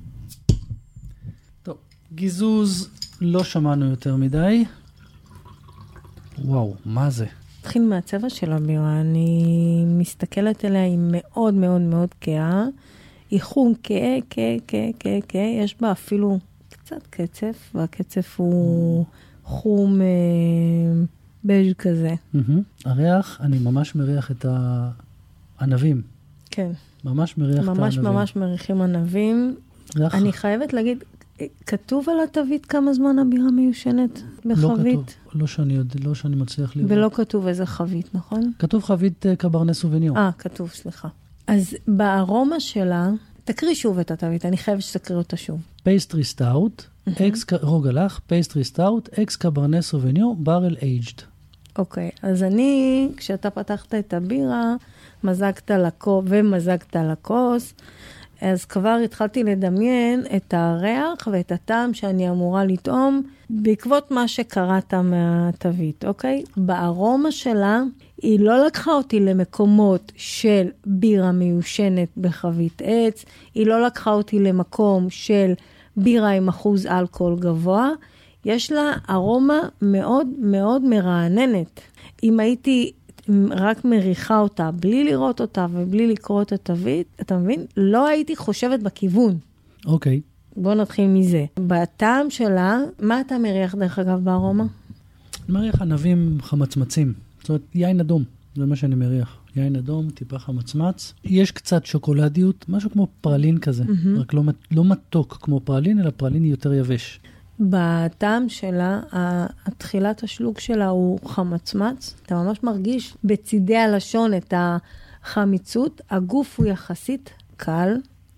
גיזוז לא שמענו יותר מדי. וואו, מה זה? התחיל מהצבע של הבירה, אני מסתכלת עליה, היא מאוד מאוד מאוד קאה. היא חום קאה, יש בה אפילו קצת קצף, והקצף הוא חום בז' כזה. הריח, אני ממש מריח את הענבים. כן. ממש מריח את הענבים. ממש מריחים ענבים. אני חייבת להגיד, כתוב על התווית כמה זמן הבירה מיושנת בחבית? לא שאני מצליח לראות. ולא כתוב איזה חבית, נכון? כתוב חבית קברנה סוביניון. כתוב, סליחה. אז בארומה שלה, תקריא שוב את התווית, אני חייבת שתקריא אותה שוב. פייסטרי סטאוט, רוגלח, פייסטרי סטאוט, אקס קברנה סוביניון, ברל אייג'ד. אוקיי, אז כשאתה פתחת את הבירה, מזגת לכוס, אז כבר התחלתי לדמיין את הריח ואת הטעם שאני אמורה לטעום בעקבות מה שקראת מהתווית, אוקיי? בארומה שלה, היא לא לקחה אותי למקומות של בירה מיושנת בחבית עץ, היא לא לקחה אותי למקום של בירה עם אחוז אלכוהול גבוה, יש לה ארומה מאוד מאוד מרעננת. אם הייתי רק מריחה אותה, בלי לראות אותה ובלי לקרוא את התווית, אתה מבין? לא הייתי חושבת בכיוון. אוקיי. בוא נתחיל מזה. בטעם שלה, מה אתה מריח דרך אגב בארומה? אני מריח ענבים חמצמצים. זאת אומרת, יין אדום, זה מה שאני מריח. יין אדום, טיפה חמצמץ. יש קצת שוקולדיות, משהו כמו פרלין כזה. רק לא מתוק כמו פרלין, אלא פרלין יותר יבש. בטעם שלה, התחילת השלוק שלה הוא חמצמץ. אתה ממש מרגיש בצידי הלשון את החמיצות. הגוף הוא יחסית קל,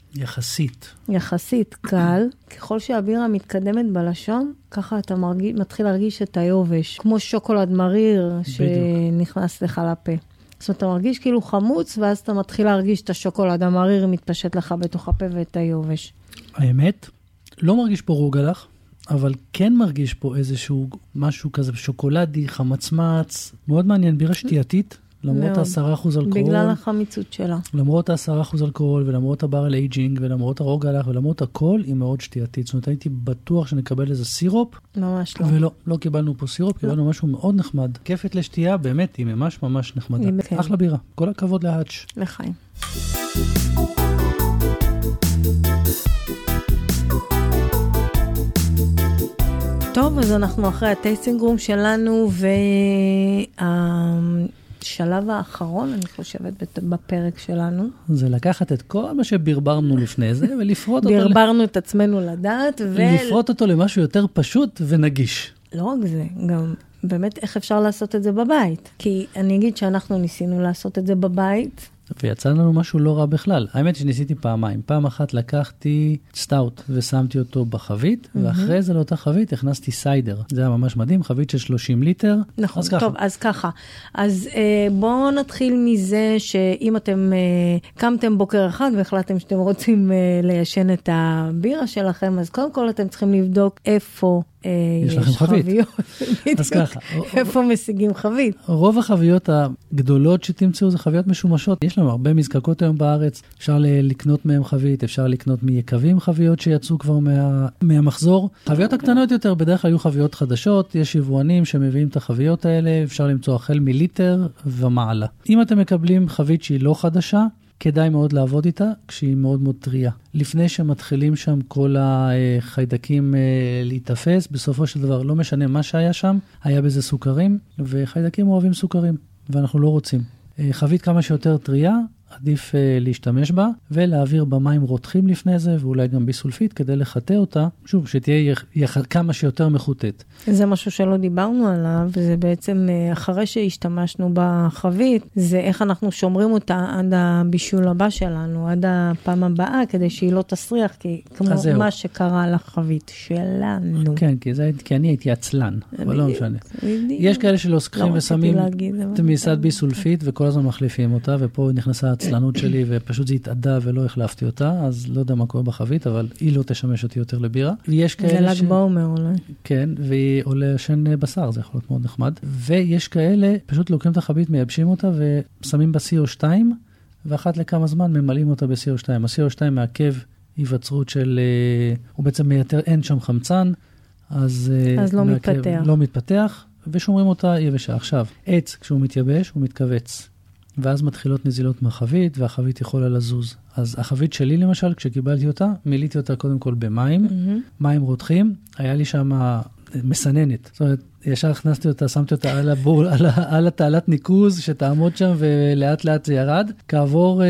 יחסית קל. ככל שהבירה מתקדמת בלשון, ככה אתה מתחיל להרגיש את היובש, כמו שוקולד מריר שנכנס לך לפה. זאת אומרת, אתה מרגיש כאילו חמוץ, ואז אתה מתחיל להרגיש את השוקולד המריר מתפשט לך בתוך הפה ואת היובש. האמת, לא מרגיש פה רוגלח, אבל כן מרגיש פה איזשהו משהו כזה שוקולדי, חמצמץ, מאוד מעניין, בירה שתייתית, למרות 10% אלכוהול. בגלל החמיצות שלה. למרות 10% אלכוהול, ולמרות הברל אייג'ינג, ולמרות הרוגלח, ולמרות הכל, היא מאוד שתייתית. זאת אומרת, הייתי בטוח שנקבל איזה סירופ. ממש לא. ולא, לא קיבלנו פה סירופ, קיבלנו משהו מאוד נחמד. כיפת לשתייה, באמת, היא ממש ממש נחמדה. אחלה בירה. כל הכבוד להאץ'. לחיים. טוב, אז אנחנו אחרי הטייסטינג רום שלנו, והשלב האחרון, אני חושבת, בפרק שלנו. זה לקחת את כל מה שברברנו לפני זה, ולפרוט אותו... ברברנו את עצמנו לדעת, לפרוט אותו למשהו יותר פשוט ונגיש. לא רק זה, גם באמת איך אפשר לעשות את זה בבית. כי אני אגיד שאנחנו ניסינו לעשות את זה בבית, ויצא לנו משהו לא רע בכלל. האמת שניסיתי פעמיים. פעם אחת לקחתי סטאוט ושמתי אותו בחבית, ואחרי זה לאותה חבית הכנסתי סיידר. זה היה ממש מדהים, חבית של 30 ליטר. נכון, טוב, אז ככה. אז בואו נתחיל מזה שאם אתם קמתם בוקר אחד והחלטתם שאתם רוצים ליישן את הבירה שלכם, אז קודם כל אתם צריכים לבדוק איפה יש לכם חבית. אז ככה. איפה משיגים חבית? רוב החביות הגדולות שתמצאו זה חביות משומשות. יש לנו הרבה מזקקות היום בארץ. אפשר לקנות מהם חבית, אפשר לקנות מיקבים חביות שיצאו כבר מהמחזור. חביות הקטנות יותר בדרך כלל היו חביות חדשות. יש יבואנים שמביאים את החביות האלה. אפשר למצוא החל מליטר ומעלה. אם אתם מקבלים חבית שהיא לא חדשה, כדאי מאוד לעבוד איתה כשהיא מאוד מאוד טריה. לפני שמתחילים שם כל החיידקים להתאפס, בסופו של דבר לא משנה מה שהיה שם, היה בזה סוכרים, וחיידקים אוהבים סוכרים, ואנחנו לא רוצים. חבית כמה שיותר טריה, עדיף להשתמש בה, ולהעביר במים רותחים לפני זה, ואולי גם ביסולפית, כדי לחטא אותה, שוב, שתהיה כמה שיותר מחוטט. זה משהו שלא דיברנו עליו, וזה בעצם אחרי שהשתמשנו בחבית, זה איך אנחנו שומרים אותה עד הבישול הבא שלנו, עד הפעם הבאה, כדי שהיא לא תסריח, כי כמו מה שקרה לחבית שלנו. כן, כי אני הייתי עצלן, אבל לא משנה. יש כאלה שלא סקחים ושמים תמיסת ביסולפית, וכל הזמן מחליפים אותה, ופה נכנסה הצלנות שלי, ופשוט זה התעדה ולא החלפתי אותה, אז לא יודע מה קורה בחבית, אבל היא לא תשמש אותי יותר לבירה. זה לג באומר אולי. כן, והיא עולה שן בשר, זה יכול להיות מאוד נחמד. ויש כאלה, פשוט לוקחים את החבית, מייבשים אותה, ושמים ב-CO2, ואחת לכמה זמן ממלאים אותה ב-CO2. ה-CO2 מעכב היווצרות של, הוא בעצם מייתר, אין שם חמצן, אז לא מתפתח, ושומרים אותה יבשה. עכשיו, עץ, כשהוא מתייבש, הוא מתכווץ. ואז מתחילות נזילות מהחבית, והחבית יכולה לזוז. אז החבית שלי למשל, כשקיבלתי אותה, מיליתי אותה קודם כל במים, מים רותחים, היה לי שם מסננת. זאת אומרת, ישר הכנסתי אותה, שמתי אותה על התעלת ניקוז, שתעמוד שם, ולאט לאט זה ירד. כעבור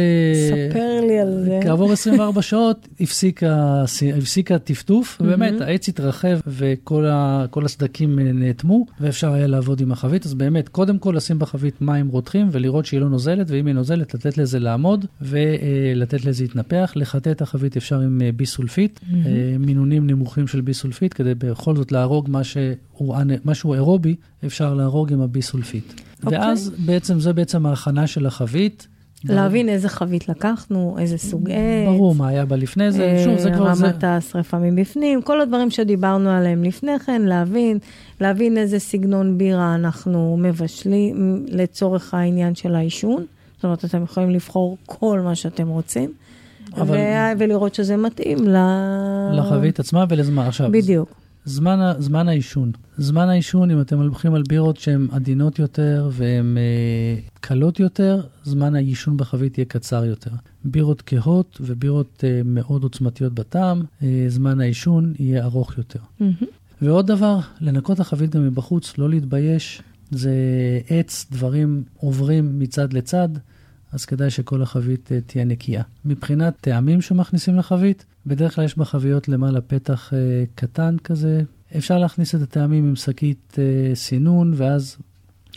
24 שעות, הפסיק הטפטוף, ובאמת, העץ התרחב, וכל הסדקים נאטמו, ואפשר היה לעבוד עם החבית. אז באמת, קודם כל לשים בחבית מים רותחים, ולראות שהיא לא נוזלת, ואם היא נוזלת, לתת לזה לעמוד, ולתת לזה להתנפח. לחטא את החבית אפשר עם ביסולפית, מינונים נמוכים של ביסולפית, כדי בכל זאת להרוג משהו אירובי, אפשר להרוג עם הביסולפית. ואז זה בעצם ההכנה של החבית. להבין איזה חבית לקחנו, איזה סוג עץ. ברור, מה היה בה לפני זה. רמת השריפה מבפנים, כל הדברים שדיברנו עליהם לפני כן, להבין איזה סגנון בירה אנחנו מבשלים לצורך העניין של העישון. זאת אומרת, אתם יכולים לבחור כל מה שאתם רוצים, ולראות שזה מתאים לחבית עצמה ולזמן. עכשיו, בדיוק. זמן העישון. זמן העישון, אם אתם הולכים על בירות שהן עדינות יותר והן קלות יותר, זמן העישון בחבית יהיה קצר יותר. בירות כהות ובירות מאוד עוצמתיות בטעם, זמן העישון יהיה ארוך יותר. ועוד דבר, לנקות החבית גם מבחוץ, לא להתבייש, זה עץ, דברים עוברים מצד לצד, אז כדאי שכל החבית תהיה נקייה. מבחינת טעמים שמכניסים לחבית, בדרך כלל יש בחביות למעלה פתח קטן כזה. אפשר להכניס את הטעמים עם שקית סינון, ואז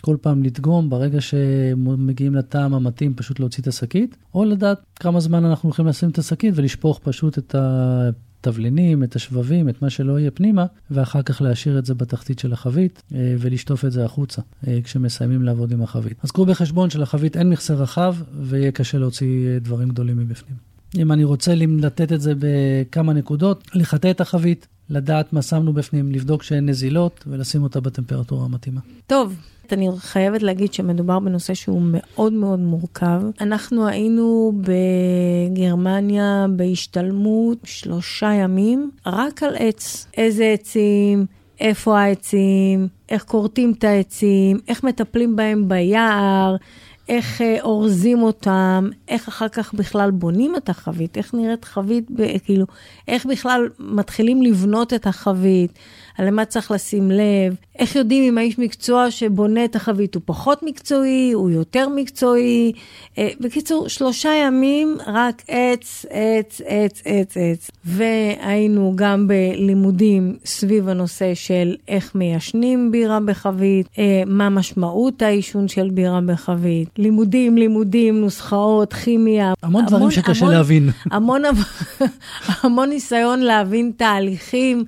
כל פעם לדגום ברגע שמגיעים לטעם המתאים פשוט להוציא את השקית, או לדעת כמה זמן אנחנו הולכים לשים את השקית ולשפוך פשוט את התבלינים, את השבבים, את מה שלא יהיה פנימה, ואחר כך להשאיר את זה בתחתית של החבית ולשטוף את זה החוצה כשמסיימים לעבוד עם החבית. אז קחו בחשבון שלחבית אין מכסה רחב ויהיה קשה להוציא דברים גדולים מבפנים. אם אני רוצה לתת את זה בכמה נקודות, לחטא את החבית, לדעת מה שמנו בפנים, לבדוק שאין נזילות ולשים אותה בטמפרטורה המתאימה. טוב, אני חייבת להגיד שמדובר בנושא שהוא מאוד מאוד מורכב. אנחנו היינו בגרמניה בהשתלמות 3 ימים, רק על עץ. איזה עצים, איפה העצים, איך קורטים את העצים, איך מטפלים בהם ביער, איך אורזים אותם, איך אחר כך בכלל בונים את החבית, איך נראית חבית, כאילו, איך בכלל מתחילים לבנות את החבית, על מה צריך לשים לב, איך יודעים אם האיש מקצוע שבונה את החבית הוא פחות מקצועי, הוא יותר מקצועי. בקיצור, 3 ימים, רק עץ, עץ, עץ, עץ, עץ. והיינו גם בלימודים סביב הנושא של איך מיישנים בירה בחבית, מה משמעות העישון של בירה בחבית, לימודים, נוסחאות, כימיה. המון דברים שקשה להבין. המון ניסיון להבין תהליכים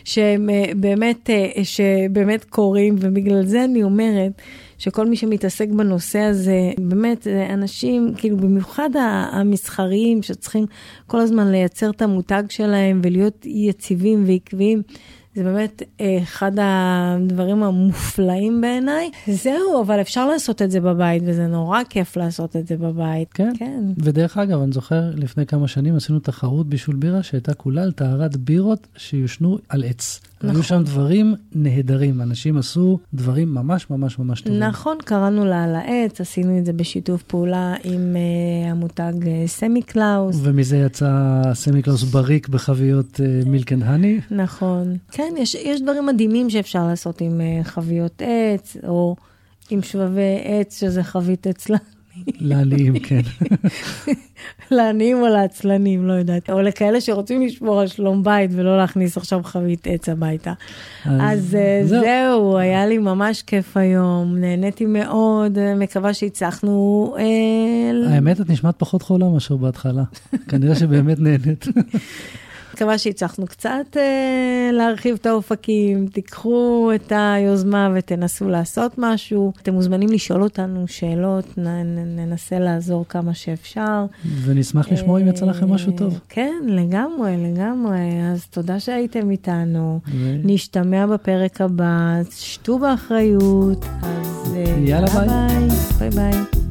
שבאמת קורים, ובגלל זה אני אומרת שכל מי שמתעסק בנושא הזה, באמת אנשים, כאילו במיוחד המסחריים, שצריכים כל הזמן לייצר את המותג שלהם, ולהיות יציבים ועקביים, זה באמת אחד הדברים המופלאים בעיניי. זהו, אבל אפשר לעשות את זה בבית, וזה נורא כיף לעשות את זה בבית. כן. ודרך אגב, אני זוכר, לפני כמה שנים עשינו תחרות בישול בירה, שהייתה כולה על טהרת בירות שיושנו על עץ. נכון. היו שם דברים נהדרים, אנשים עשו דברים ממש ממש ממש טובים. נכון, קראנו לה על העץ, עשינו את זה בשיתוף פעולה עם המותג סמי קלאוס. ומזה יצא סמי קלאוס בריק בחביות מילק אנד הני. נכון. כן, יש דברים מדהימים שאפשר לעשות עם חביות עץ, או עם שבבי עץ, שזה חבית עצלני. לעניים, כן. לעניים או לעצלנים, לא יודעת. או לכאלה שרוצים לשמור על שלום בית, ולא להכניס עכשיו חבית עץ הביתה. אז זהו, היה לי ממש כיף היום, נהניתי מאוד, מקווה שהצלחנו. האמת, את נשמעת פחות חולה מאשר בהתחלה. כנראה שבאמת נהנית. מקווה שהצלחנו קצת להרחיב את האופקים, תיקחו את היוזמה ותנסו לעשות משהו. אתם מוזמנים לשאול אותנו שאלות, ננסה לעזור כמה שאפשר. ונשמח לשמוע אם יצא לכם משהו טוב. כן, לגמרי. אז תודה שהייתם איתנו. נשתמע בפרק הבא, שתו באחריות. אז יאללה ביי. ביי.